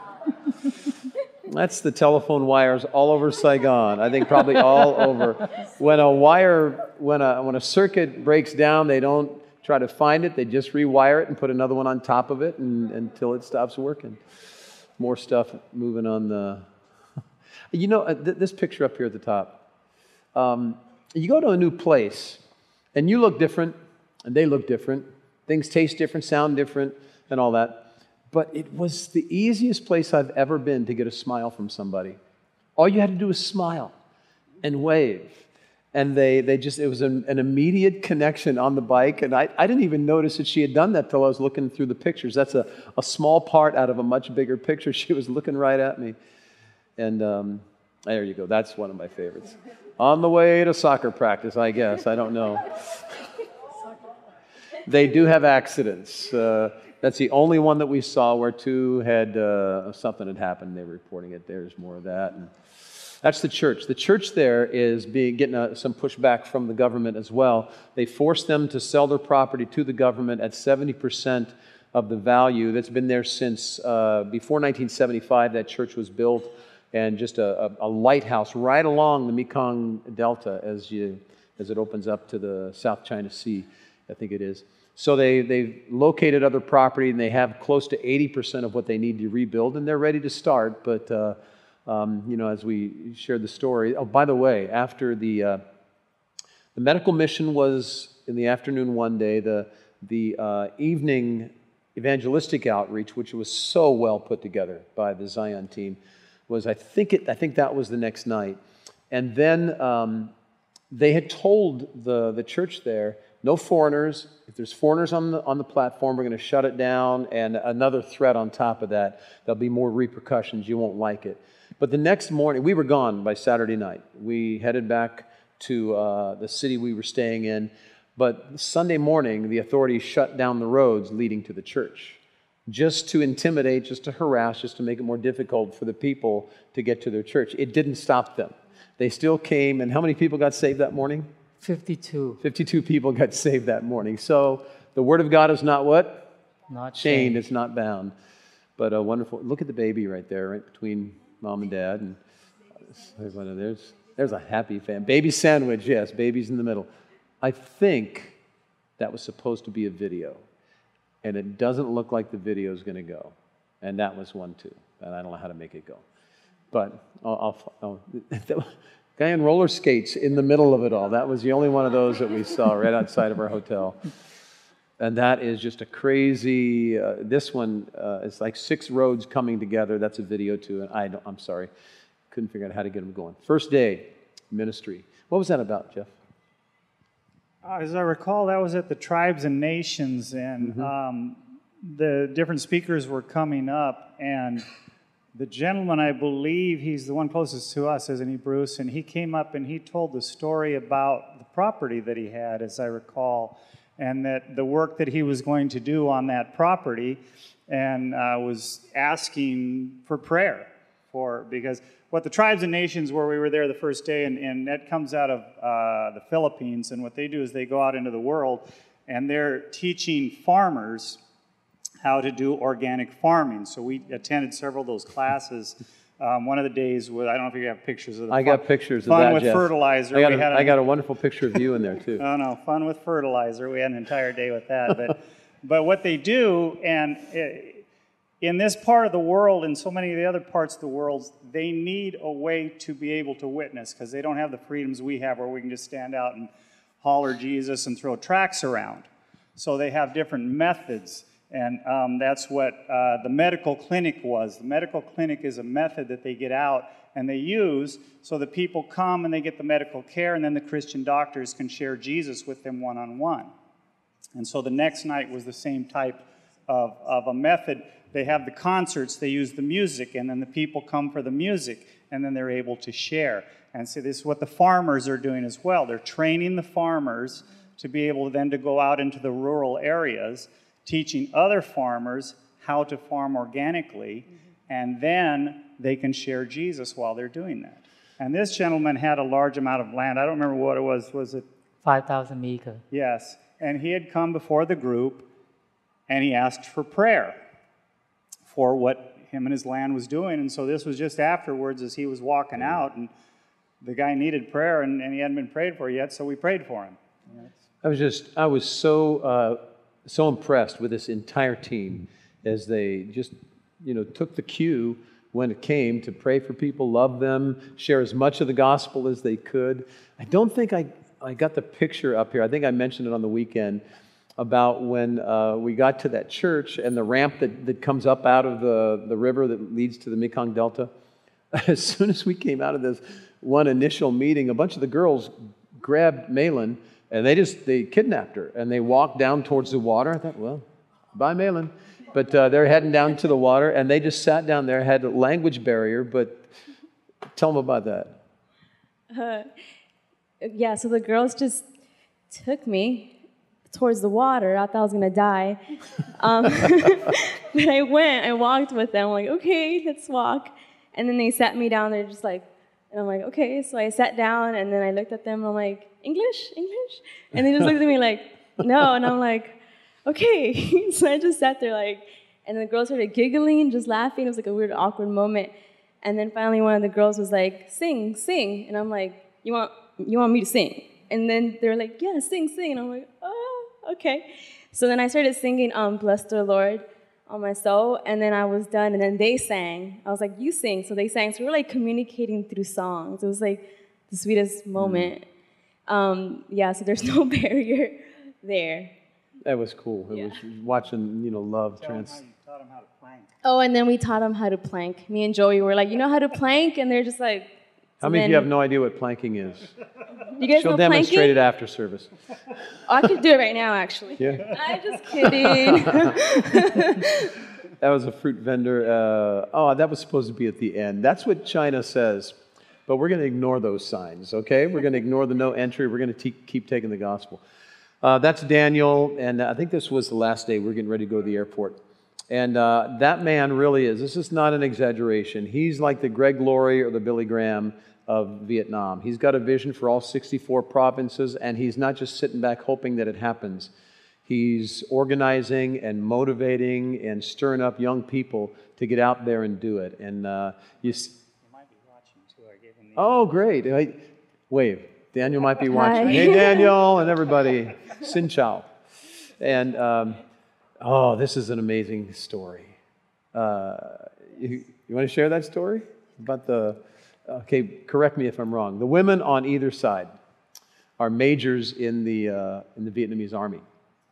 Speaker 2: That's the telephone wires all over Saigon. I think probably all over. When a wire, when a when a circuit breaks down, they don't try to find it. They just rewire it and put another one on top of it and, until it stops working. More stuff moving on the... You know, th- this picture up here at the top, um, you go to a new place, and you look different, and they look different. Things taste different, sound different, and all that. But it was the easiest place I've ever been to get a smile from somebody. All you had to do was smile and wave. And they, they just, it was an, an immediate connection on the bike. And I, I didn't even notice that she had done that till I was looking through the pictures. That's a, a small part out of a much bigger picture. She was looking right at me. And um, there you go. That's one of my favorites. On the way to soccer practice, I guess. I don't know. They do have accidents. Uh, that's the only one that we saw where two had, uh, something had happened. They were reporting it. There's more of that. And that's the church. The church there is being getting a, some pushback from the government as well. They forced them to sell their property to the government at seventy percent of the value. That's been there since uh, before nineteen seventy-five. That church was built. And just a, a, a lighthouse right along the Mekong Delta as you as it opens up to the South China Sea, I think it is. So they, they've located other property, and they have close to eighty percent of what they need to rebuild, and they're ready to start. But, uh, um, you know, as we shared the story, oh, by the way, after the uh, the medical mission was in the afternoon one day, the, the uh, evening evangelistic outreach, which was so well put together by the Zion team, was I think it. I think that was the next night, and then um, they had told the the church there, no foreigners. If there's foreigners on the on the platform, we're going to shut it down. And another threat on top of that, there'll be more repercussions. You won't like it. But the next morning, we were gone by Saturday night. We headed back to uh, the city we were staying in. But Sunday morning, the authorities shut down the roads leading to the church, just to intimidate, just to harass, just to make it more difficult for the people to get to their church. It didn't stop them. They still came, and how many people got saved that morning?
Speaker 5: fifty-two.
Speaker 2: fifty-two people got saved that morning. So the Word of God is not what?
Speaker 5: Not
Speaker 2: chained.
Speaker 5: chained.
Speaker 2: It's not bound. But a wonderful, look at the baby right there, right between mom and dad. And there's, there's a happy family. Baby sandwich, yes, baby's in the middle. I think that was supposed to be a video. And it doesn't look like the video is going to go. And that was one, too. And I don't know how to make it go. But I'll, I'll, I'll guy in roller skates in the middle of it all. That was the only one of those that we saw right outside of our hotel. And that is just a crazy, uh, this one uh, is like six roads coming together. That's a video, too. And I don't, I'm sorry. Couldn't figure out how to get them going. First day, ministry. What was that about, Jeff?
Speaker 3: As I recall, that was at the Tribes and Nations, and mm-hmm. um, the different speakers were coming up, and the gentleman, I believe, he's the one closest to us, isn't he, Bruce? And he came up and he told the story about the property that he had, as I recall, and that the work that he was going to do on that property, and uh, was asking for prayer for, because what the Tribes and Nations, where we were there the first day, and, and that comes out of uh, the Philippines, and what they do is they go out into the world, and they're teaching farmers how to do organic farming. So we attended several of those classes Um, one of the days was, I don't know if you have pictures of the
Speaker 2: I
Speaker 3: fun,
Speaker 2: got pictures of
Speaker 3: fun
Speaker 2: that,
Speaker 3: with
Speaker 2: Jeff.
Speaker 3: fertilizer.
Speaker 2: I got,
Speaker 3: we
Speaker 2: a,
Speaker 3: had
Speaker 2: I
Speaker 3: an,
Speaker 2: got a wonderful picture of you in there, too.
Speaker 3: Oh, no, fun with fertilizer. We had an entire day with that. But, but what they do, and it, in this part of the world and so many of the other parts of the world, they need a way to be able to witness because they don't have the freedoms we have where we can just stand out and holler Jesus and throw tracts around. So they have different methods. And um, that's what uh, the medical clinic was. The medical clinic is a method that they get out and they use so that people come and they get the medical care, and then the Christian doctors can share Jesus with them one-on-one. And so the next night was the same type of, of a method. They have the concerts, they use the music, and then the people come for the music, and then they're able to share. And so this is what the farmers are doing as well. They're training the farmers to be able then to go out into the rural areas, teaching other farmers how to farm organically, and then they can share Jesus while they're doing that. And this gentleman had a large amount of land. I don't remember what it was. Was it?
Speaker 5: five thousand acres.
Speaker 3: Yes. And he had come before the group, and he asked for prayer for what him and his land was doing. And so this was just afterwards as he was walking out, and the guy needed prayer, and, and he hadn't been prayed for yet, so we prayed for him.
Speaker 2: I was just, I was so, uh, so impressed with this entire team as they just, you know, took the cue when it came to pray for people, love them, share as much of the gospel as they could. I don't think I, I got the picture up here. I think I mentioned it on the weekend about when uh, we got to that church and the ramp that, that comes up out of the, the river that leads to the Mekong Delta. As soon as we came out of this one initial meeting, a bunch of the girls grabbed Malin and they just, they kidnapped her and they walked down towards the water. I thought, well, bye Malin. But uh, they're heading down to the water, and they just sat down there, had a language barrier, but tell them about that.
Speaker 4: Uh, yeah, so the girls just took me towards the water. I thought I was going to die. Um, but I went, I walked with them, I'm like, okay, let's walk. And then they sat me down, they're just like, and I'm like, okay. So I sat down, and then I looked at them, and I'm like, English, English? And they just looked at me like, no, and I'm like, okay. So I just sat there like, and the girls started giggling, just laughing. It was like a weird, awkward moment. And then finally one of the girls was like, sing, sing. And I'm like, you want you want me to sing? And then they were like, yeah, sing, sing. And I'm like, oh, okay. So then I started singing um, Bless the Lord on my soul, and then I was done, and then they sang. I was like, you sing. So they sang. So we were like communicating through songs. It was like the sweetest moment. Mm. Um, yeah, so there's no barrier there.
Speaker 2: That was cool. It yeah. was watching, you know, love.
Speaker 3: Tell
Speaker 2: trans.
Speaker 3: them how you taught them how to plank.
Speaker 4: Oh, and then we taught them how to plank. Me and Joey were like, you know how to plank? And they're just like...
Speaker 2: How many of you have no idea what planking is?
Speaker 4: You guys
Speaker 2: She'll
Speaker 4: know
Speaker 2: demonstrate
Speaker 4: planking?
Speaker 2: it after service.
Speaker 4: Oh, I could do it right now, actually.
Speaker 2: Yeah.
Speaker 4: I'm just kidding.
Speaker 2: That was a fruit vendor. Uh, oh, that was supposed to be at the end. That's what China says. But we're going to ignore those signs, okay? We're going to ignore the no entry. We're going to keep taking the gospel. Uh, that's Daniel, and I think this was the last day. We're getting ready to go to the airport. And uh, that man really is, this is not an exaggeration. He's like the Greg Laurie or the Billy Graham of Vietnam. He's got a vision for all sixty-four provinces, and he's not just sitting back hoping that it happens. He's organizing and motivating and stirring up young people to get out there and do it. And uh, you, s-
Speaker 3: You might be watching too. I gave him the
Speaker 2: Oh, great. I, wave. Daniel might be watching.
Speaker 4: Hi.
Speaker 2: Hey, Daniel, and everybody. Xin chao. And, um, oh, this is an amazing story. Uh, you, you want to share that story? About the, okay, correct me if I'm wrong. The women on either side are majors in the, uh, in the Vietnamese army.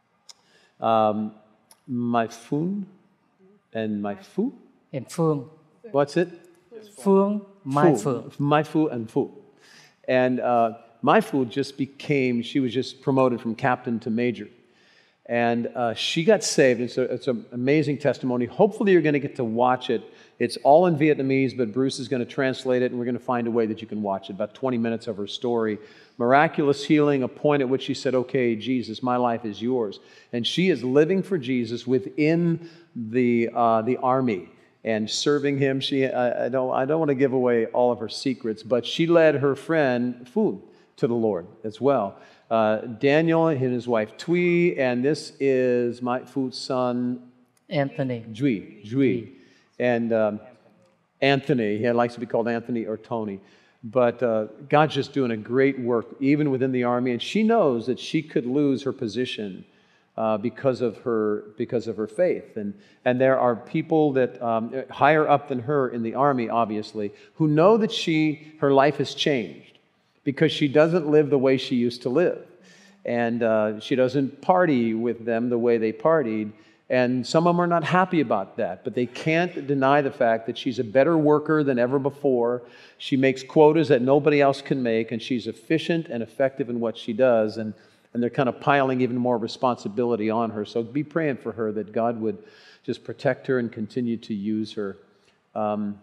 Speaker 2: Um, Mai Phuong and Mai Phu?
Speaker 5: And Phương.
Speaker 2: What's it?
Speaker 5: Phương, Mai Phương.
Speaker 2: Mai Phu and Phu. And uh, Mai Phu just became, she was just promoted from captain to major. And uh, she got saved. It's, a, it's an amazing testimony. Hopefully you're going to get to watch it. It's all in Vietnamese, but Bruce is going to translate it, and we're going to find a way that you can watch it. About twenty minutes of her story. Miraculous healing, a point at which she said, okay, Jesus, my life is yours. And she is living for Jesus within the, uh, the army and serving him. She, I, I don't, I don't want to give away all of her secrets, but she led her friend Phu to the Lord as well. Uh, Daniel and his wife Thuy, and this is Mai Phu's son
Speaker 5: Anthony.
Speaker 2: Duy. Duy. And um, Anthony. He likes to be called Anthony or Tony. But uh, God's just doing a great work, even within the Army. And she knows that she could lose her position uh, because of her because of her faith. And, and there are people that um, higher up than her in the Army, obviously, who know that she her life has changed because she doesn't live the way she used to live. And uh, she doesn't party with them the way they partied. And some of them are not happy about that, but they can't deny the fact that she's a better worker than ever before. She makes quotas that nobody else can make, and she's efficient and effective in what she does, and, and they're kind of piling even more responsibility on her. So be praying for her that God would just protect her and continue to use her. Um,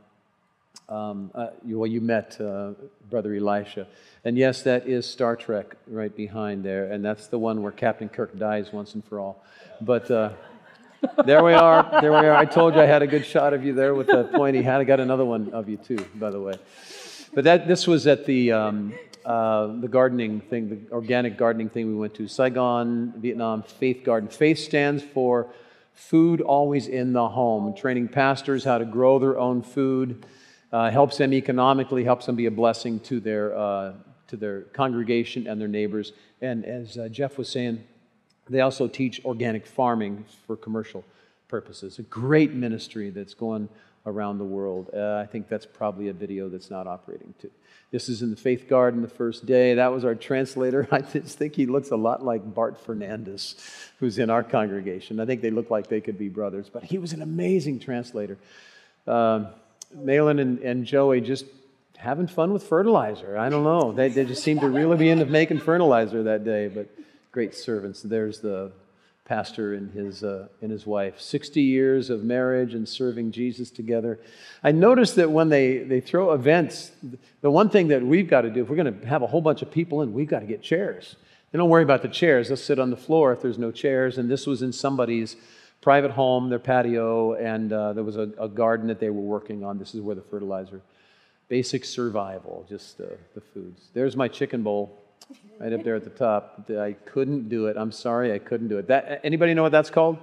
Speaker 2: um, uh, you, well, you met uh, Brother Elisha. And yes, that is Star Trek right behind there, and that's the one where Captain Kirk dies once and for all. But... Uh, There we are. There we are. I told you I had a good shot of you there with the pointy hat. I got another one of you too, by the way. But that this was at the um, uh, the gardening thing, the organic gardening thing we went to. Saigon, Vietnam Faith Garden. Faith stands for food always in the home. Training pastors how to grow their own food, uh, helps them economically, helps them be a blessing to their uh, to their congregation and their neighbors. And as uh, Jeff was saying, they also teach organic farming for commercial purposes. A great ministry that's going around the world. Uh, I think that's probably a video that's not operating too. This is in the Faith Garden the first day. That was our translator. I just think he looks a lot like Bart Fernandez, who's in our congregation. I think they look like they could be brothers, but he was an amazing translator. Um, Malin and, and Joey just having fun with fertilizer. I don't know. They, they just seemed to really be into making fertilizer that day, but great servants. There's the pastor and his uh, and his wife. sixty years of marriage and serving Jesus together. I noticed that when they, they throw events, the one thing that we've got to do, if we're going to have a whole bunch of people in, we've got to get chairs. They don't worry about the chairs. They'll sit on the floor if there's no chairs. And this was in somebody's private home, their patio, and uh, there was a, a garden that they were working on. This is where the fertilizer. Basic survival, just uh, the foods. There's my chicken bowl. Right up there at the top. I couldn't do it. I'm sorry, I couldn't do it. That, anybody know what that's called?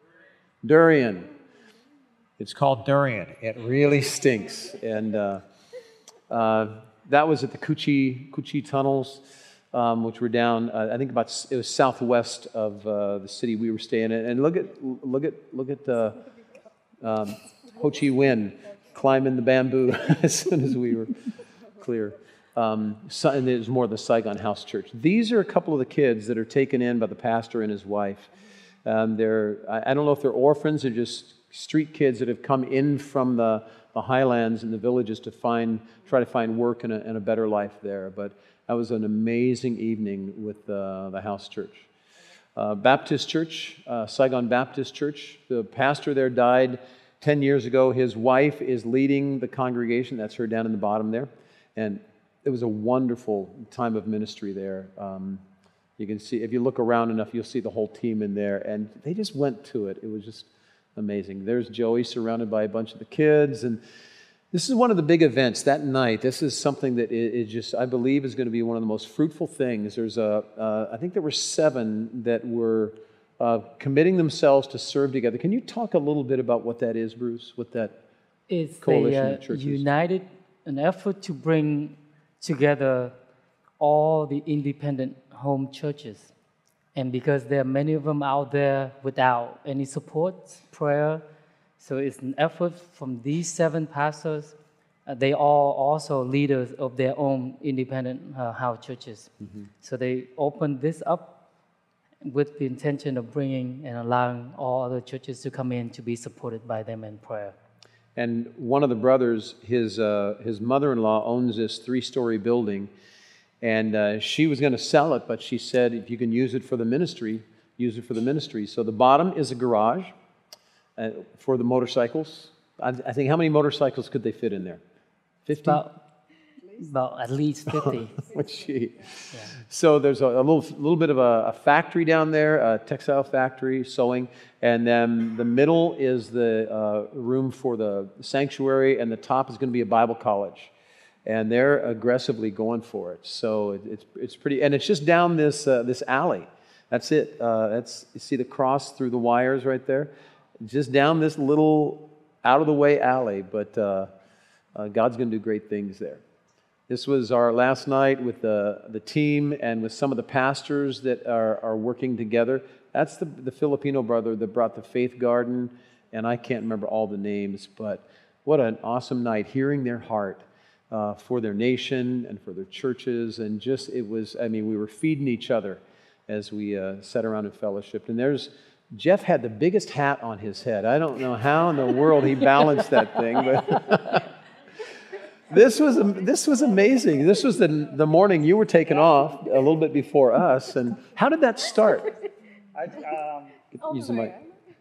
Speaker 2: Durian. It's called durian. It really stinks. And uh, uh, that was at the Cuchi, Cuchi Tunnels, um, which were down, uh, I think about, it was southwest of uh, the city we were staying in. And look at, look at, look at uh, um, Ho Chi Minh climbing the bamboo as soon as we were clear. Um, so, and there's more of the Saigon House Church. These are a couple of the kids that are taken in by the pastor and his wife. Um, they're, I, I don't know if they're orphans or just street kids that have come in from the, the highlands and the villages to find, try to find work and a, and a better life there. But that was an amazing evening with uh, the house church. Uh, Baptist Church, uh, Saigon Baptist Church. The pastor there died ten years ago. His wife is leading the congregation. That's her down in the bottom there. And it was a wonderful time of ministry there. Um, you can see, if you look around enough, you'll see the whole team in there. And they just went to it. It was just amazing. There's Joey surrounded by a bunch of the kids. And this is one of the big events that night. This is something that is just, I believe, is going to be one of the most fruitful things. There's a, uh, I think there were seven that were uh, committing themselves to serve together. Can you talk a little bit about what that is, Bruce? What that
Speaker 5: it's
Speaker 2: coalition
Speaker 5: a, uh,
Speaker 2: of churches?
Speaker 5: United, an effort to bring together all the independent home churches. And because there are many of them out there without any support, prayer, so it's an effort from these seven pastors. Uh, they are also leaders of their own independent uh, house churches. Mm-hmm. So they opened this up with the intention of bringing and allowing all other churches to come in to be supported by them in prayer.
Speaker 2: And one of the brothers, his uh, his mother-in-law owns this three-story building, and uh, she was going to sell it, but she said, if you can use it for the ministry, use it for the ministry. So the bottom is a garage uh, for the motorcycles. I, I think, how many motorcycles could they fit in there? fifty?
Speaker 5: About, about at least fifty.
Speaker 2: Gee. Yeah. So there's a, a little little bit of a, a factory down there, a textile factory, sewing, and then the middle is the uh, room for the sanctuary, and the top is going to be a Bible college. And they're aggressively going for it. So it, it's it's pretty, and it's just down this uh, this alley. That's it. Uh, that's you see the cross through the wires right there. Just down this little out of the way alley, but uh, uh, God's going to do great things there. This was our last night with the, the team and with some of the pastors that are, are working together. That's the, the Filipino brother that brought the Faith Garden, and I can't remember all the names, but what an awesome night, hearing their heart uh, for their nation and for their churches, and just, it was, I mean, we were feeding each other as we uh, sat around and fellowshiped. And there's, Jeff had the biggest hat on his head. I don't know how in the world he balanced that thing, but... This was this was amazing. This was the the morning you were taken off a little bit before us. And how did that start?
Speaker 3: I, um,
Speaker 2: Use the mic.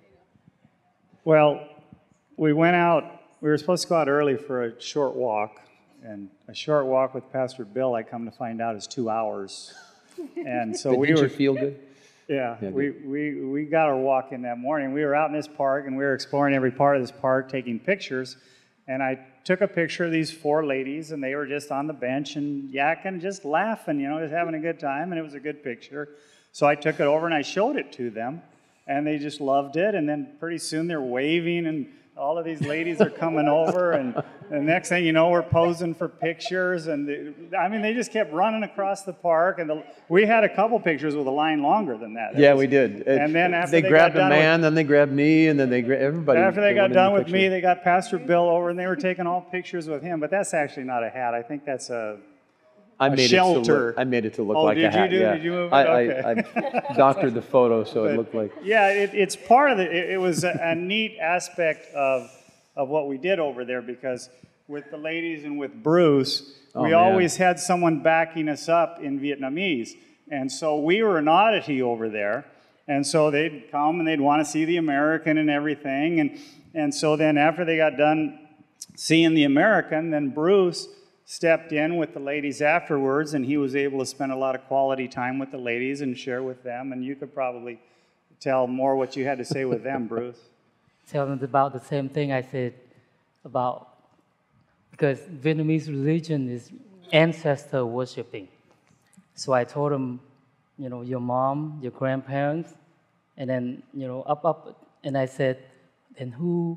Speaker 3: Well, we went out. We were supposed to go out early for a short walk, and a short walk with Pastor Bill, I come to find out, is two hours. And so
Speaker 2: but
Speaker 3: we
Speaker 2: did
Speaker 3: were.
Speaker 2: you feel good?
Speaker 3: Yeah,
Speaker 2: yeah
Speaker 3: we,
Speaker 2: good.
Speaker 3: we we got our walk in that morning. We were out in this park, and we were exploring every part of this park, taking pictures. And I took a picture of these four ladies, and they were just on the bench and yakking, just laughing, you know, just having a good time, and it was a good picture. So I took it over and I showed it to them, and they just loved it. And then pretty soon they're waving, and all of these ladies are coming over, and the next thing you know, we're posing for pictures. And they, I mean, they just kept running across the park, and the, we had a couple pictures with a line longer than that. It
Speaker 2: yeah,
Speaker 3: was,
Speaker 2: we did. It,
Speaker 3: and then after
Speaker 2: they,
Speaker 3: they
Speaker 2: grabbed
Speaker 3: got
Speaker 2: a
Speaker 3: done
Speaker 2: man,
Speaker 3: with,
Speaker 2: then they grabbed me, and then they grabbed everybody.
Speaker 3: after they,
Speaker 2: they
Speaker 3: got done
Speaker 2: the
Speaker 3: with me, they got Pastor Bill over, and they were taking all pictures with him. But that's actually not a hat. I think that's a
Speaker 2: I
Speaker 3: a
Speaker 2: made
Speaker 3: shelter.
Speaker 2: It to look, I made it to look
Speaker 3: oh,
Speaker 2: like
Speaker 3: did
Speaker 2: a hat.
Speaker 3: you do?
Speaker 2: Yeah.
Speaker 3: Did you move it?
Speaker 2: I,
Speaker 3: okay.
Speaker 2: I, I doctored the photo so
Speaker 3: but,
Speaker 2: it looked like.
Speaker 3: Yeah, it, it's part of it. It, it was a, a neat aspect of of what we did over there, because with the ladies and with Bruce,
Speaker 2: oh,
Speaker 3: we
Speaker 2: man.
Speaker 3: always had someone backing us up in Vietnamese, and so we were an oddity over there. And so they'd come and they'd want to see the American and everything, and and so then after they got done seeing the American, then Bruce stepped in with the ladies afterwards, and he was able to spend a lot of quality time with the ladies and share with them. And you could probably tell more what you had to say with them, Bruce.
Speaker 5: Tell them about the same thing I said about, because Vietnamese religion is ancestor worshiping. So I told them, you know, your mom, your grandparents, and then, you know, up, up, and I said, and who,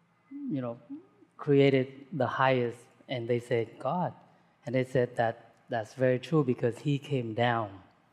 Speaker 5: you know, created the highest? And they said, God. And they said that that's very true, because he came down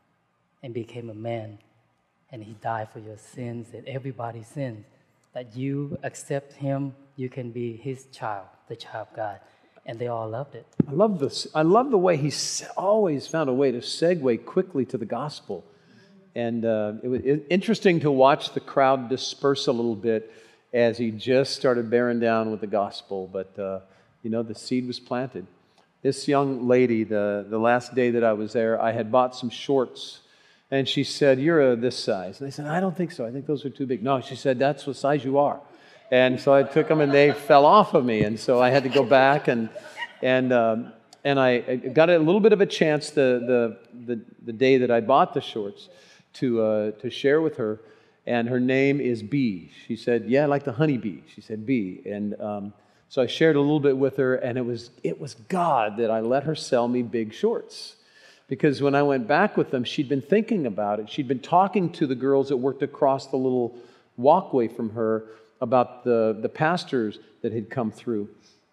Speaker 5: and became a man, and he died for your sins and everybody's sins. That you accept him, you can be his child, the child of God. And they all loved it.
Speaker 2: I love this. I love the way he always found a way to segue quickly to the gospel. And uh, it was interesting to watch the crowd disperse a little bit as he just started bearing down with the gospel. But, uh, you know, the seed was planted. This young lady, the, the last day that I was there, I had bought some shorts. And she said, you're a this size. And I said, I don't think so. I think those are too big. No, she said, that's what size you are. And so I took them, and they fell off of me. And so I had to go back, and and um, and I got a little bit of a chance the the the, the day that I bought the shorts to uh, to share with her. And her name is Bee. She said, yeah, I like the honeybee. She said, Bee. And um, so I shared a little bit with her, and it was it was God that I let her sell me big shorts. Because when I went back with them, she'd been thinking about it. She'd been talking to the girls that worked across the little walkway from her about the, the pastors that had come through.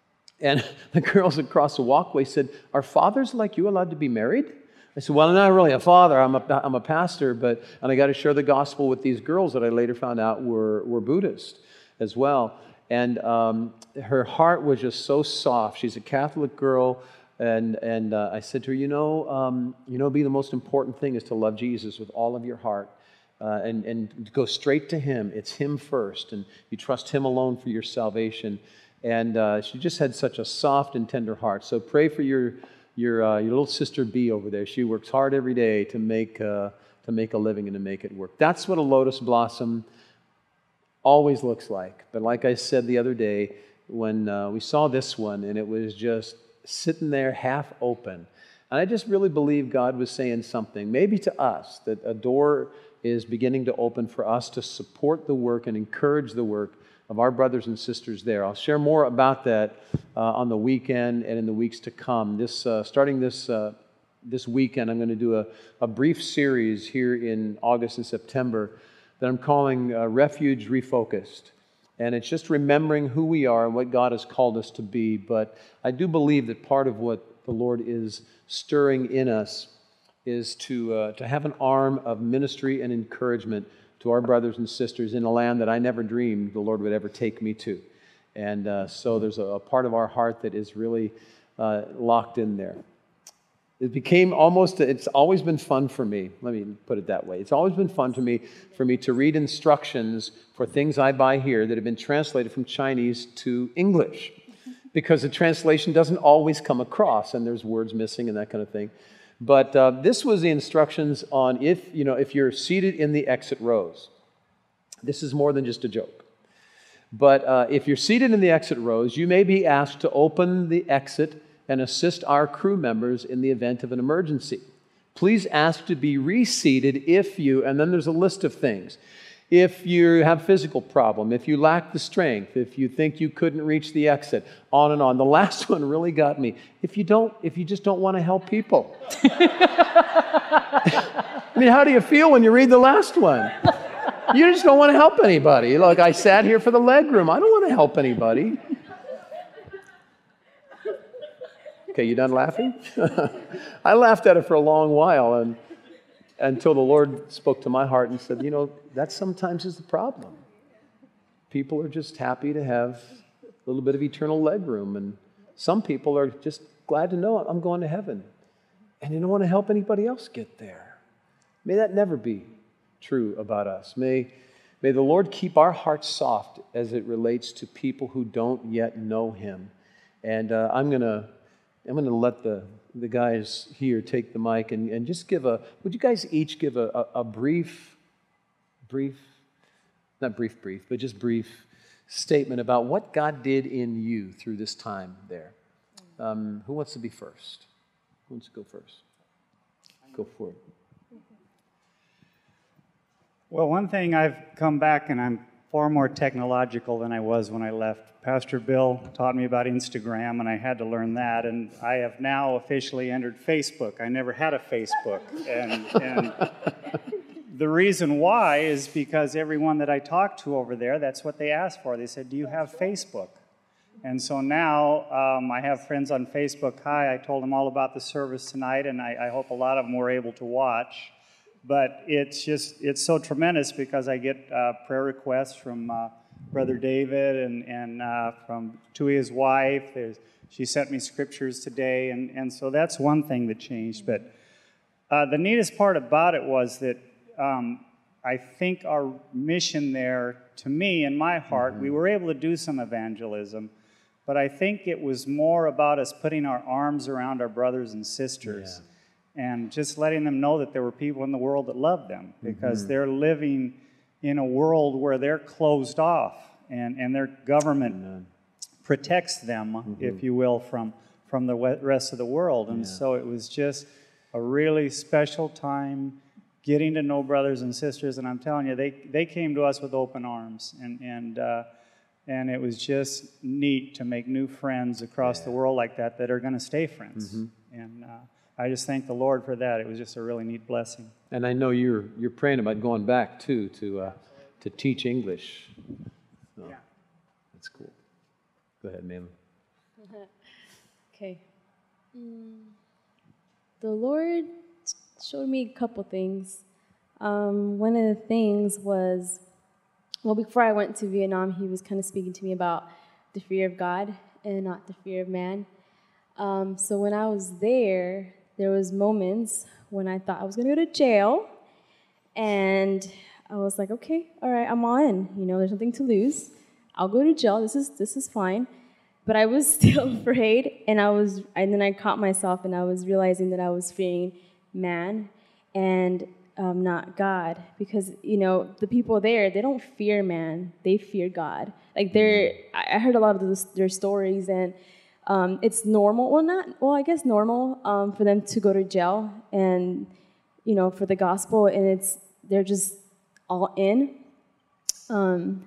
Speaker 2: And the girls across the walkway said, are fathers like you allowed to be married? I said, well, I'm not really a father. I'm a, I'm a pastor, but and I got to share the gospel with these girls that I later found out were, were Buddhist as well. And um, her heart was just so soft. She's a Catholic girl. And and uh, I said to her, you know, um, you know, be the most important thing is to love Jesus with all of your heart, uh, and and go straight to Him. It's Him first, and you trust Him alone for your salvation. And uh, she just had such a soft and tender heart. So pray for your your uh, your little sister Bee over there. She works hard every day to make uh, to make a living and to make it work. That's what a lotus blossom always looks like. But like I said the other day, when uh, we saw this one, and it was just sitting there half open. And I just really believe God was saying something, maybe to us, that a door is beginning to open for us to support the work and encourage the work of our brothers and sisters there. I'll share more about that uh, on the weekend and in the weeks to come. This uh, starting this uh, this weekend, I'm going to do a, a brief series here in August and September that I'm calling uh, Refuge Refocused. And it's just remembering who we are and what God has called us to be. But I do believe that part of what the Lord is stirring in us is to, uh, to have an arm of ministry and encouragement to our brothers and sisters in a land that I never dreamed the Lord would ever take me to. And uh, so there's a, a part of our heart that is really uh, locked in there. It became almost, it's always been fun for me, let me put it that way. It's always been fun to me, for me to read instructions for things I buy here that have been translated from Chinese to English, because the translation doesn't always come across, and there's words missing and that kind of thing. But uh, this was the instructions on if, you know, if you're seated in the exit rows. This is more than just a joke. But uh, if you're seated in the exit rows, you may be asked to open the exit and assist our crew members in the event of an emergency. Please ask to be reseated if you, and then there's a list of things. If you have a physical problem, if you lack the strength, if you think you couldn't reach the exit, on and on. The last one really got me. If you don't, if you just don't want to help people. I mean, how do you feel when you read the last one? You just don't want to help anybody. Look, I sat here for the leg room. I don't want to help anybody. Okay, you done laughing? I laughed at it for a long while, and until the Lord spoke to my heart and said, you know, that sometimes is the problem. People are just happy to have a little bit of eternal leg room, and some people are just glad to know I'm going to heaven, and they don't want to help anybody else get there. May that never be true about us. May, may the Lord keep our hearts soft as it relates to people who don't yet know Him. And uh, I'm going to I'm going to let the, the guys here take the mic and, and just give a, would you guys each give a, a, a brief, brief, not brief, brief, but just brief statement about what God did in you through this time there. Um, who wants to be first? Who wants to go first? Go for it.
Speaker 3: Well, one thing, I've come back and I'm far more technological than I was when I left. Pastor Bill taught me about Instagram, and I had to learn that, and I have now officially entered Facebook. I never had a Facebook, and, and the reason why is because everyone that I talked to over there, that's what they asked for. They said, do you have Facebook? And so now um, I have friends on Facebook. Hi, I told them all about the service tonight, and I, I hope a lot of them were able to watch. But it's just, it's so tremendous because I get uh, prayer requests from uh, Brother David and, and uh, from Tui, his wife. There's, she sent me scriptures today, and, and so that's one thing that changed. But uh, the neatest part about it was that um, I think our mission there, to me, in my heart, mm-hmm. we were able to do some evangelism, but I think it was more about us putting our arms around our brothers and sisters. Yeah. And just letting them know that there were people in the world that loved them, because mm-hmm. they're living in a world where they're closed off, and, and their government Amen. protects them, mm-hmm. if you will, from, from the rest of the world. And yeah. so it was just a really special time getting to know brothers and sisters. And I'm telling you, they, they came to us with open arms. And, and, uh, and it was just neat to make new friends across yeah. the world like that that are going to stay friends. Mm-hmm. And uh, I just thank the Lord for that. It was just a really neat blessing.
Speaker 2: And I know you're you're praying about going back too to uh, to teach English. So, yeah, that's cool. Go ahead, Malin.
Speaker 4: Okay. Mm, the Lord showed me a couple things. Um, one of the things was, well, before I went to Vietnam, He was kind of speaking to me about the fear of God and not the fear of man. Um, so when I was there, there was moments when I thought I was going to go to jail, and I was like, okay, all right, I'm on. You know, there's nothing to lose. I'll go to jail. This is this is fine. But I was still afraid, and I was, and then I caught myself, and I was realizing that I was fearing man and um, not God, because you know the people there, they don't fear man, they fear God. Like they're, I heard a lot of those, their stories, and. Um, it's normal, well, not, well, I guess normal um, for them to go to jail and, you know, for the gospel, and it's, they're just all in. Um,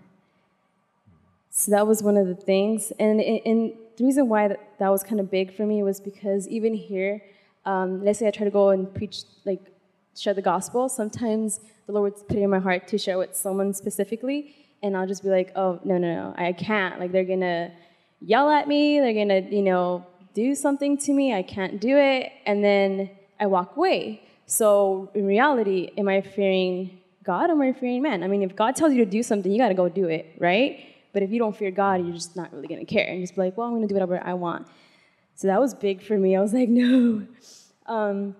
Speaker 4: so that was one of the things. And, and the reason why that, that was kind of big for me was because even here, um, let's say I try to go and preach, like, share the gospel, sometimes the Lord would put it in my heart to share with someone specifically, and I'll just be like, oh, no, no, no, I can't. Like, they're going to yell at me. They're going to, you know, do something to me. I can't do it. And then I walk away. So in reality, am I fearing God or am I fearing man? I mean, if God tells you to do something, you got to go do it, right? But if you don't fear God, you're just not really going to care. And just be like, well, I'm going to do whatever I want. So that was big for me. I was like, no. Um,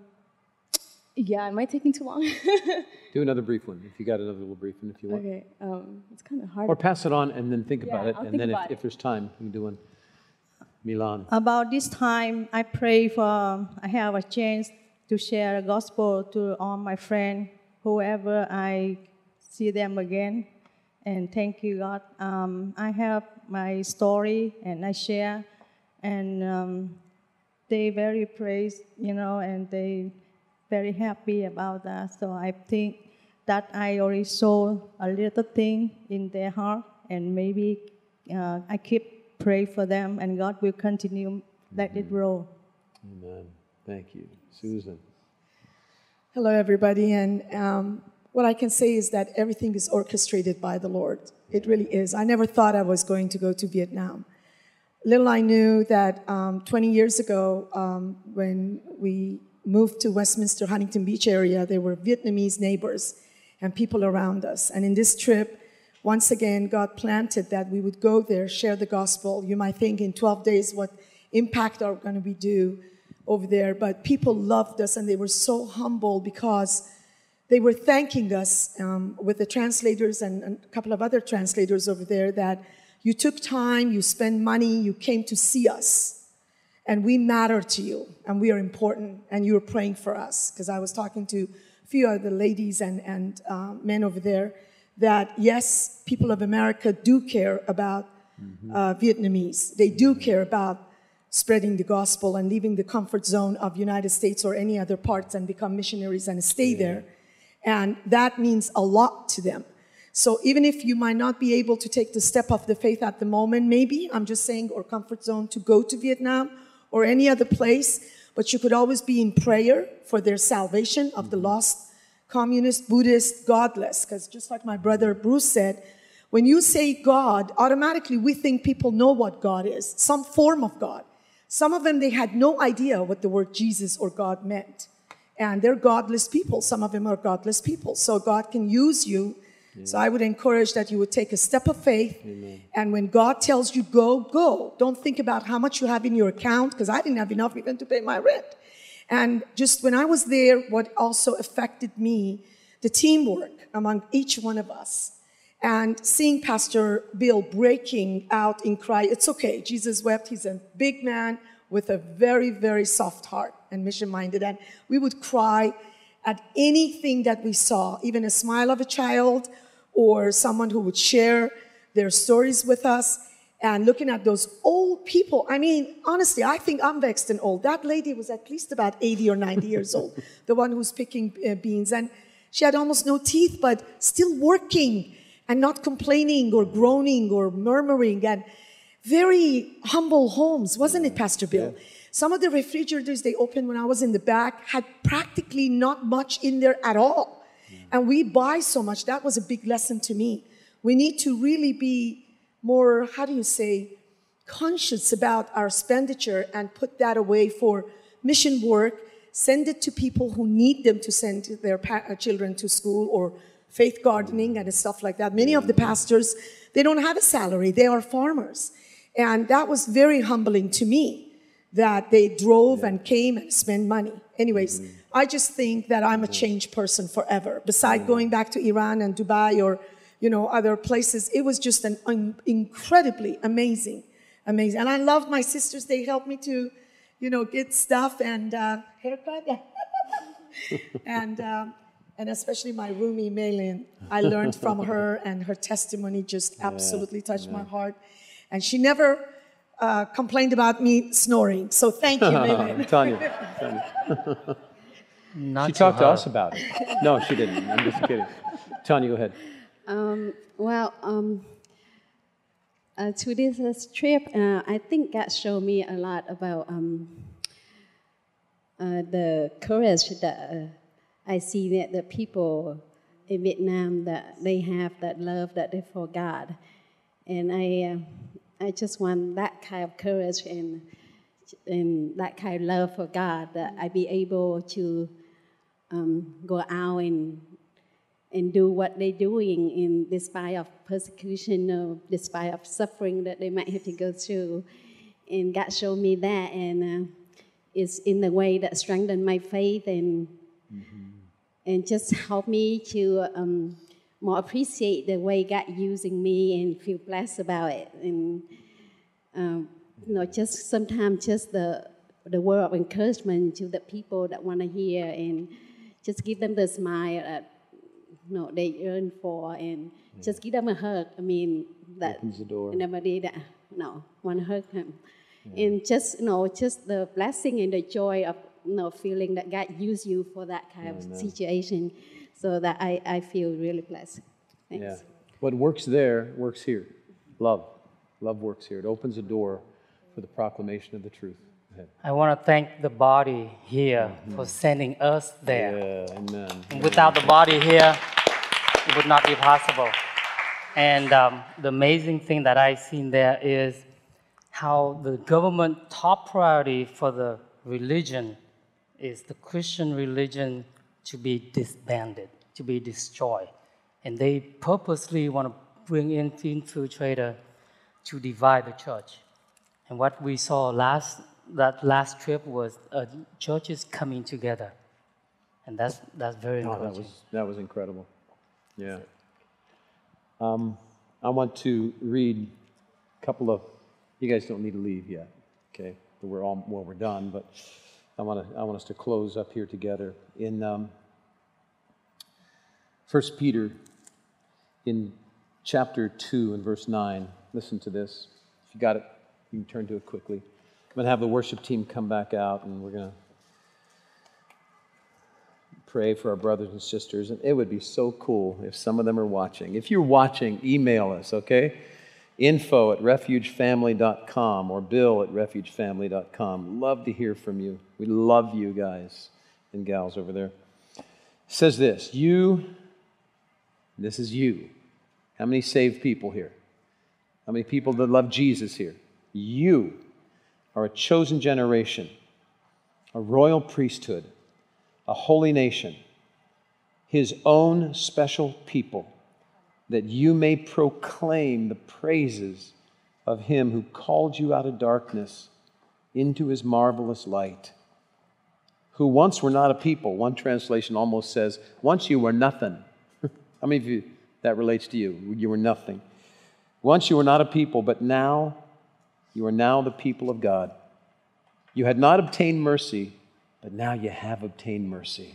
Speaker 4: yeah, am I taking too long?
Speaker 2: Do another brief one, if you got another little brief one, if you want.
Speaker 4: Okay, um, it's kind of hard.
Speaker 2: Or pass it on and then think
Speaker 4: Yeah,
Speaker 2: about it.
Speaker 4: I'll
Speaker 2: and
Speaker 4: think
Speaker 2: then if,
Speaker 4: about it.
Speaker 2: if there's time, you can do one. Milan.
Speaker 7: About this time, I pray for, I have a chance to share the gospel to all my friends, whoever I see them again. And thank you, God. Um, I have my story and I share. And um, they very praise, you know, and they very happy about that. So I think that I already saw a little thing in their heart, and maybe uh, I keep pray for them, and God will continue let it roll.
Speaker 2: Amen. Thank you. Susan.
Speaker 8: Hello, everybody. And um, what I can say is that everything is orchestrated by the Lord. It really is. I never thought I was going to go to Vietnam. Little I knew that um, twenty years ago, um, when we moved to Westminster, Huntington Beach area, there were Vietnamese neighbors and people around us. And in this trip, once again, God planted that we would go there, share the gospel. You might think in twelve days, what impact are going to we do over there? But people loved us, and they were so humble because they were thanking us um, with the translators and, and a couple of other translators over there that you took time, you spent money, you came to see us, and we matter to you, and we are important, and you were praying for us. Because I was talking to a few of the ladies and, and uh, men over there that, yes, people of America do care about mm-hmm. uh, Vietnamese. They do care about spreading the gospel and leaving the comfort zone of United States or any other parts and become missionaries and stay yeah. there. And that means a lot to them. So even if you might not be able to take the step of the faith at the moment, maybe, I'm just saying, or comfort zone to go to Vietnam or any other place, but you could always be in prayer for their salvation of the lost communist, Buddhist, godless. Because just like my brother Bruce said, when you say God, automatically we think people know what God is, some form of God. Some of them, they had no idea what the word Jesus or God meant. And they're godless people. Some of them are godless people. So God can use you. Yeah. So I would encourage that you would take a step of faith. Amen. And when God tells you go, go. Don't think about how much you have in your account, because I didn't have enough even to pay my rent. And just when I was there, what also affected me, the teamwork among each one of us. And seeing Pastor Bill breaking out in cry, it's okay. Jesus wept. He's a big man with a very, very soft heart and mission-minded. And we would cry at anything that we saw, even a smile of a child or someone who would share their stories with us. And looking at those old people, I mean, honestly, I think I'm vexed and old. That lady was at least about eighty or ninety years old, the one who's picking uh, beans. And she had almost no teeth, but still working and not complaining or groaning or murmuring, and very humble homes, wasn't it, Pastor Bill? Yeah. Some of the refrigerators they opened when I was in the back had practically not much in there at all. Yeah. And we buy so much. That was a big lesson to me. We need to really be more, how do you say, conscious about our expenditure and put that away for mission work, send it to people who need them to send their pa- children to school, or faith gardening and stuff like that. Many of the pastors, they don't have a salary. They are farmers. And that was very humbling to me, that they drove yeah. and came and spent money. Anyways, mm-hmm. I just think that I'm a changed person forever. Besides mm-hmm. going back to Iran and Dubai or, you know, other places, it was just an un- incredibly amazing, amazing. And I loved my sisters. They helped me to, you know, get stuff and uh, haircut. and... Um, And especially my roomie, Maylin, I learned from her, and her testimony just absolutely yeah, touched yeah. my heart. And she never uh, complained about me snoring. So thank you, Maylin.
Speaker 2: Tanya. Tanya. She talked to us about it. No, she didn't. I'm just kidding. Tanya, go ahead.
Speaker 6: Um, well, um, uh, to this trip, uh, I think God showed me a lot about um, uh, the courage that... Uh, I see that the people in Vietnam that they have that love that they for God, and I uh, I just want that kind of courage and and that kind of love for God that I be able to um, go out and and do what they're doing in despite of persecution or despite of suffering that they might have to go through. And God showed me that, and uh, it's in the way that strengthened my faith and mm-hmm. and just helped me to um, more appreciate the way God using me and feel blessed about it. And um, you know, just sometimes just the the word of encouragement to the people that want to hear, and just give them the smile that you know they yearn for, and yeah. just give them a hug. I mean, that
Speaker 2: opens the door.
Speaker 6: Nobody that no want to hug him, yeah. and just you know, just the blessing and the joy of you know feeling that God used you for that kind yeah, of situation, so that I I feel really blessed. Thanks.
Speaker 2: Yeah, what works there works here. Love, love works here. It opens a door for the proclamation of the truth.
Speaker 5: I want to thank the body here mm-hmm. for sending us there.
Speaker 2: Yeah, amen.
Speaker 5: And without the body here, it would not be possible. And um, the amazing thing that I've seen there is how the government top priority for the religion is the Christian religion to be disbanded, to be destroyed. And they purposely want to bring in infiltrator to divide the church. And what we saw last that last trip was uh, churches coming together, and that's that's very
Speaker 2: oh,
Speaker 5: encouraging.
Speaker 2: That was that was incredible. Yeah. Um, I want to read a couple of. You guys don't need to leave yet, okay? We're all well. We're done, but I want to. I want us to close up here together in um, First Peter, in chapter two and verse nine. Listen to this. If you got it, you can turn to it quickly. I'm going to have the worship team come back out, and we're going to pray for our brothers and sisters. And it would be so cool if some of them are watching. If you're watching, email us, okay? Info at refuge family dot com or bill at refuge family dot com. Love to hear from you. We love you guys and gals over there. It says this, you, this is you. How many saved people here? How many people that love Jesus here? You are a chosen generation, a royal priesthood, a holy nation, His own special people, that you may proclaim the praises of Him who called you out of darkness into His marvelous light, who once were not a people. One translation almost says, once you were nothing. How many of you, that relates to you? You were nothing. Once you were not a people, but now you are now the people of God. You had not obtained mercy, but now you have obtained mercy.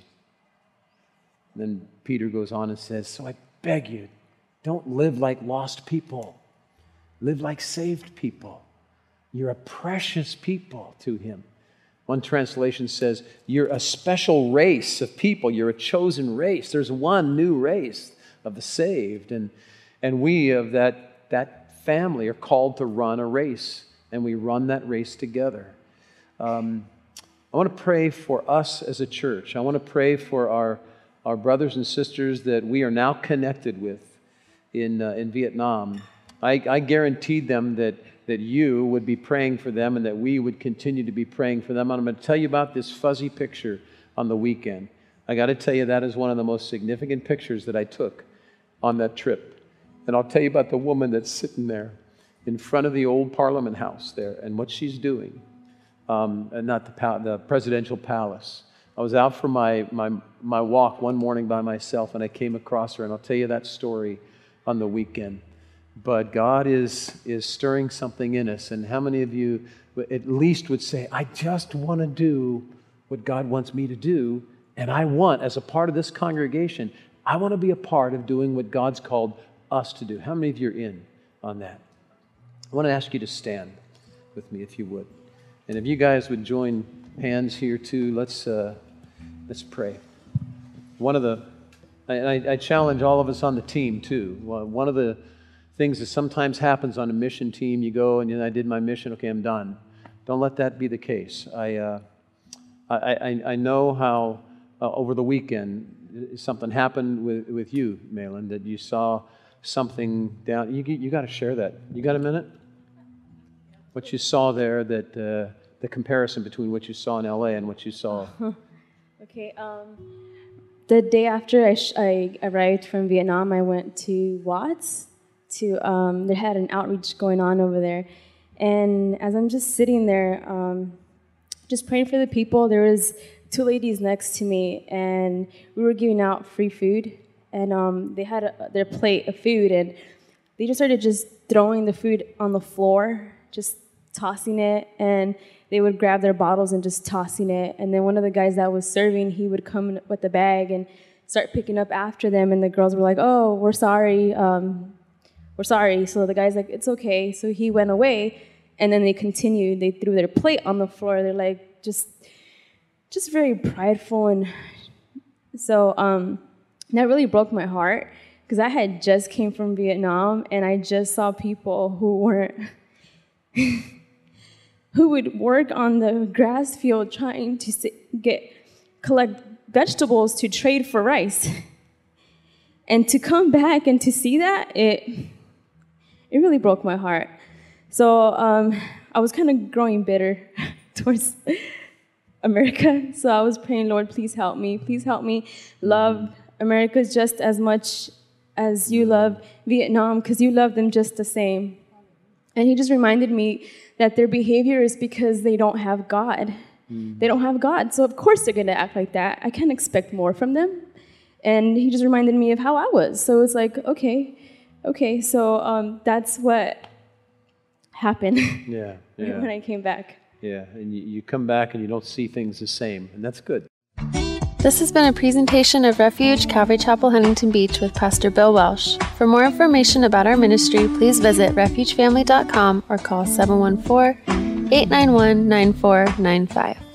Speaker 2: And then Peter goes on and says, so I beg you, don't live like lost people. Live like saved people. You're a precious people to Him. One translation says, you're a special race of people. You're a chosen race. There's one new race of the saved. And, and we of that, that family are called to run a race. And we run that race together. Um, I want to pray for us as a church. I want to pray for our, our brothers and sisters that we are now connected with in, uh, in Vietnam. I, I guaranteed them that, that you would be praying for them and that we would continue to be praying for them. And I'm going to tell you about this fuzzy picture on the weekend. I got to tell you, that is one of the most significant pictures that I took on that trip. And I'll tell you about the woman that's sitting there in front of the old Parliament House there, and what she's doing, um, and not the, pal- the presidential palace. I was out for my, my, my walk one morning by myself, and I came across her, and I'll tell you that story on the weekend. But God is, is stirring something in us, and how many of you at least would say, I just want to do what God wants me to do, and I want, as a part of this congregation, I want to be a part of doing what God's called us to do. How many of you are in on that? I want to ask you to stand with me, if you would. And if you guys would join hands here too, let's uh, let's pray. One of the, and I, I challenge all of us on the team too. One of the things that sometimes happens on a mission team, you go and you know, I did my mission, okay, I'm done. Don't let that be the case. I uh, I, I, I know how uh, over the weekend something happened with, with you, Malin, that you saw something down. You, you got to share that. You got a minute? What you saw there, that uh, the comparison between what you saw in L A and what you saw.
Speaker 4: Okay. Um, the day after I, sh- I arrived from Vietnam, I went to Watts. To um, they had an outreach going on over there, and as I'm just sitting there, um, just praying for the people, there was two ladies next to me, and we were giving out free food, and um, they had a, their plate of food, and they just started just throwing the food on the floor, just tossing it, and they would grab their bottles and just tossing it, and then one of the guys that was serving, he would come with the bag and start picking up after them, and the girls were like, oh, we're sorry, um, we're sorry, so the guy's like, it's okay, so he went away, and then they continued, they threw their plate on the floor, they're like, just, just very prideful, and so um, that really broke my heart, because I had just came from Vietnam, and I just saw people who weren't, who would work on the grass field trying to get, collect vegetables to trade for rice. And to come back and to see that, it, it really broke my heart. So um, I was kind of growing bitter towards America. So I was praying, Lord, please help me. Please help me love America just as much as you love Vietnam, because you love them just the same. And he just reminded me that their behavior is because they don't have God. Mm. They don't have God. So of course they're going to act like that. I can't expect more from them. And he just reminded me of how I was. So it's like, okay, okay. So um, that's what happened
Speaker 2: yeah, yeah.
Speaker 4: when I came back.
Speaker 2: Yeah, and you, you come back and you don't see things the same, and that's good.
Speaker 1: This has been a presentation of Refuge Calvary Chapel, Huntington Beach with Pastor Bill Welsh. For more information about our ministry, please visit refuge family dot com or call seven one four, eight nine one, nine four nine five.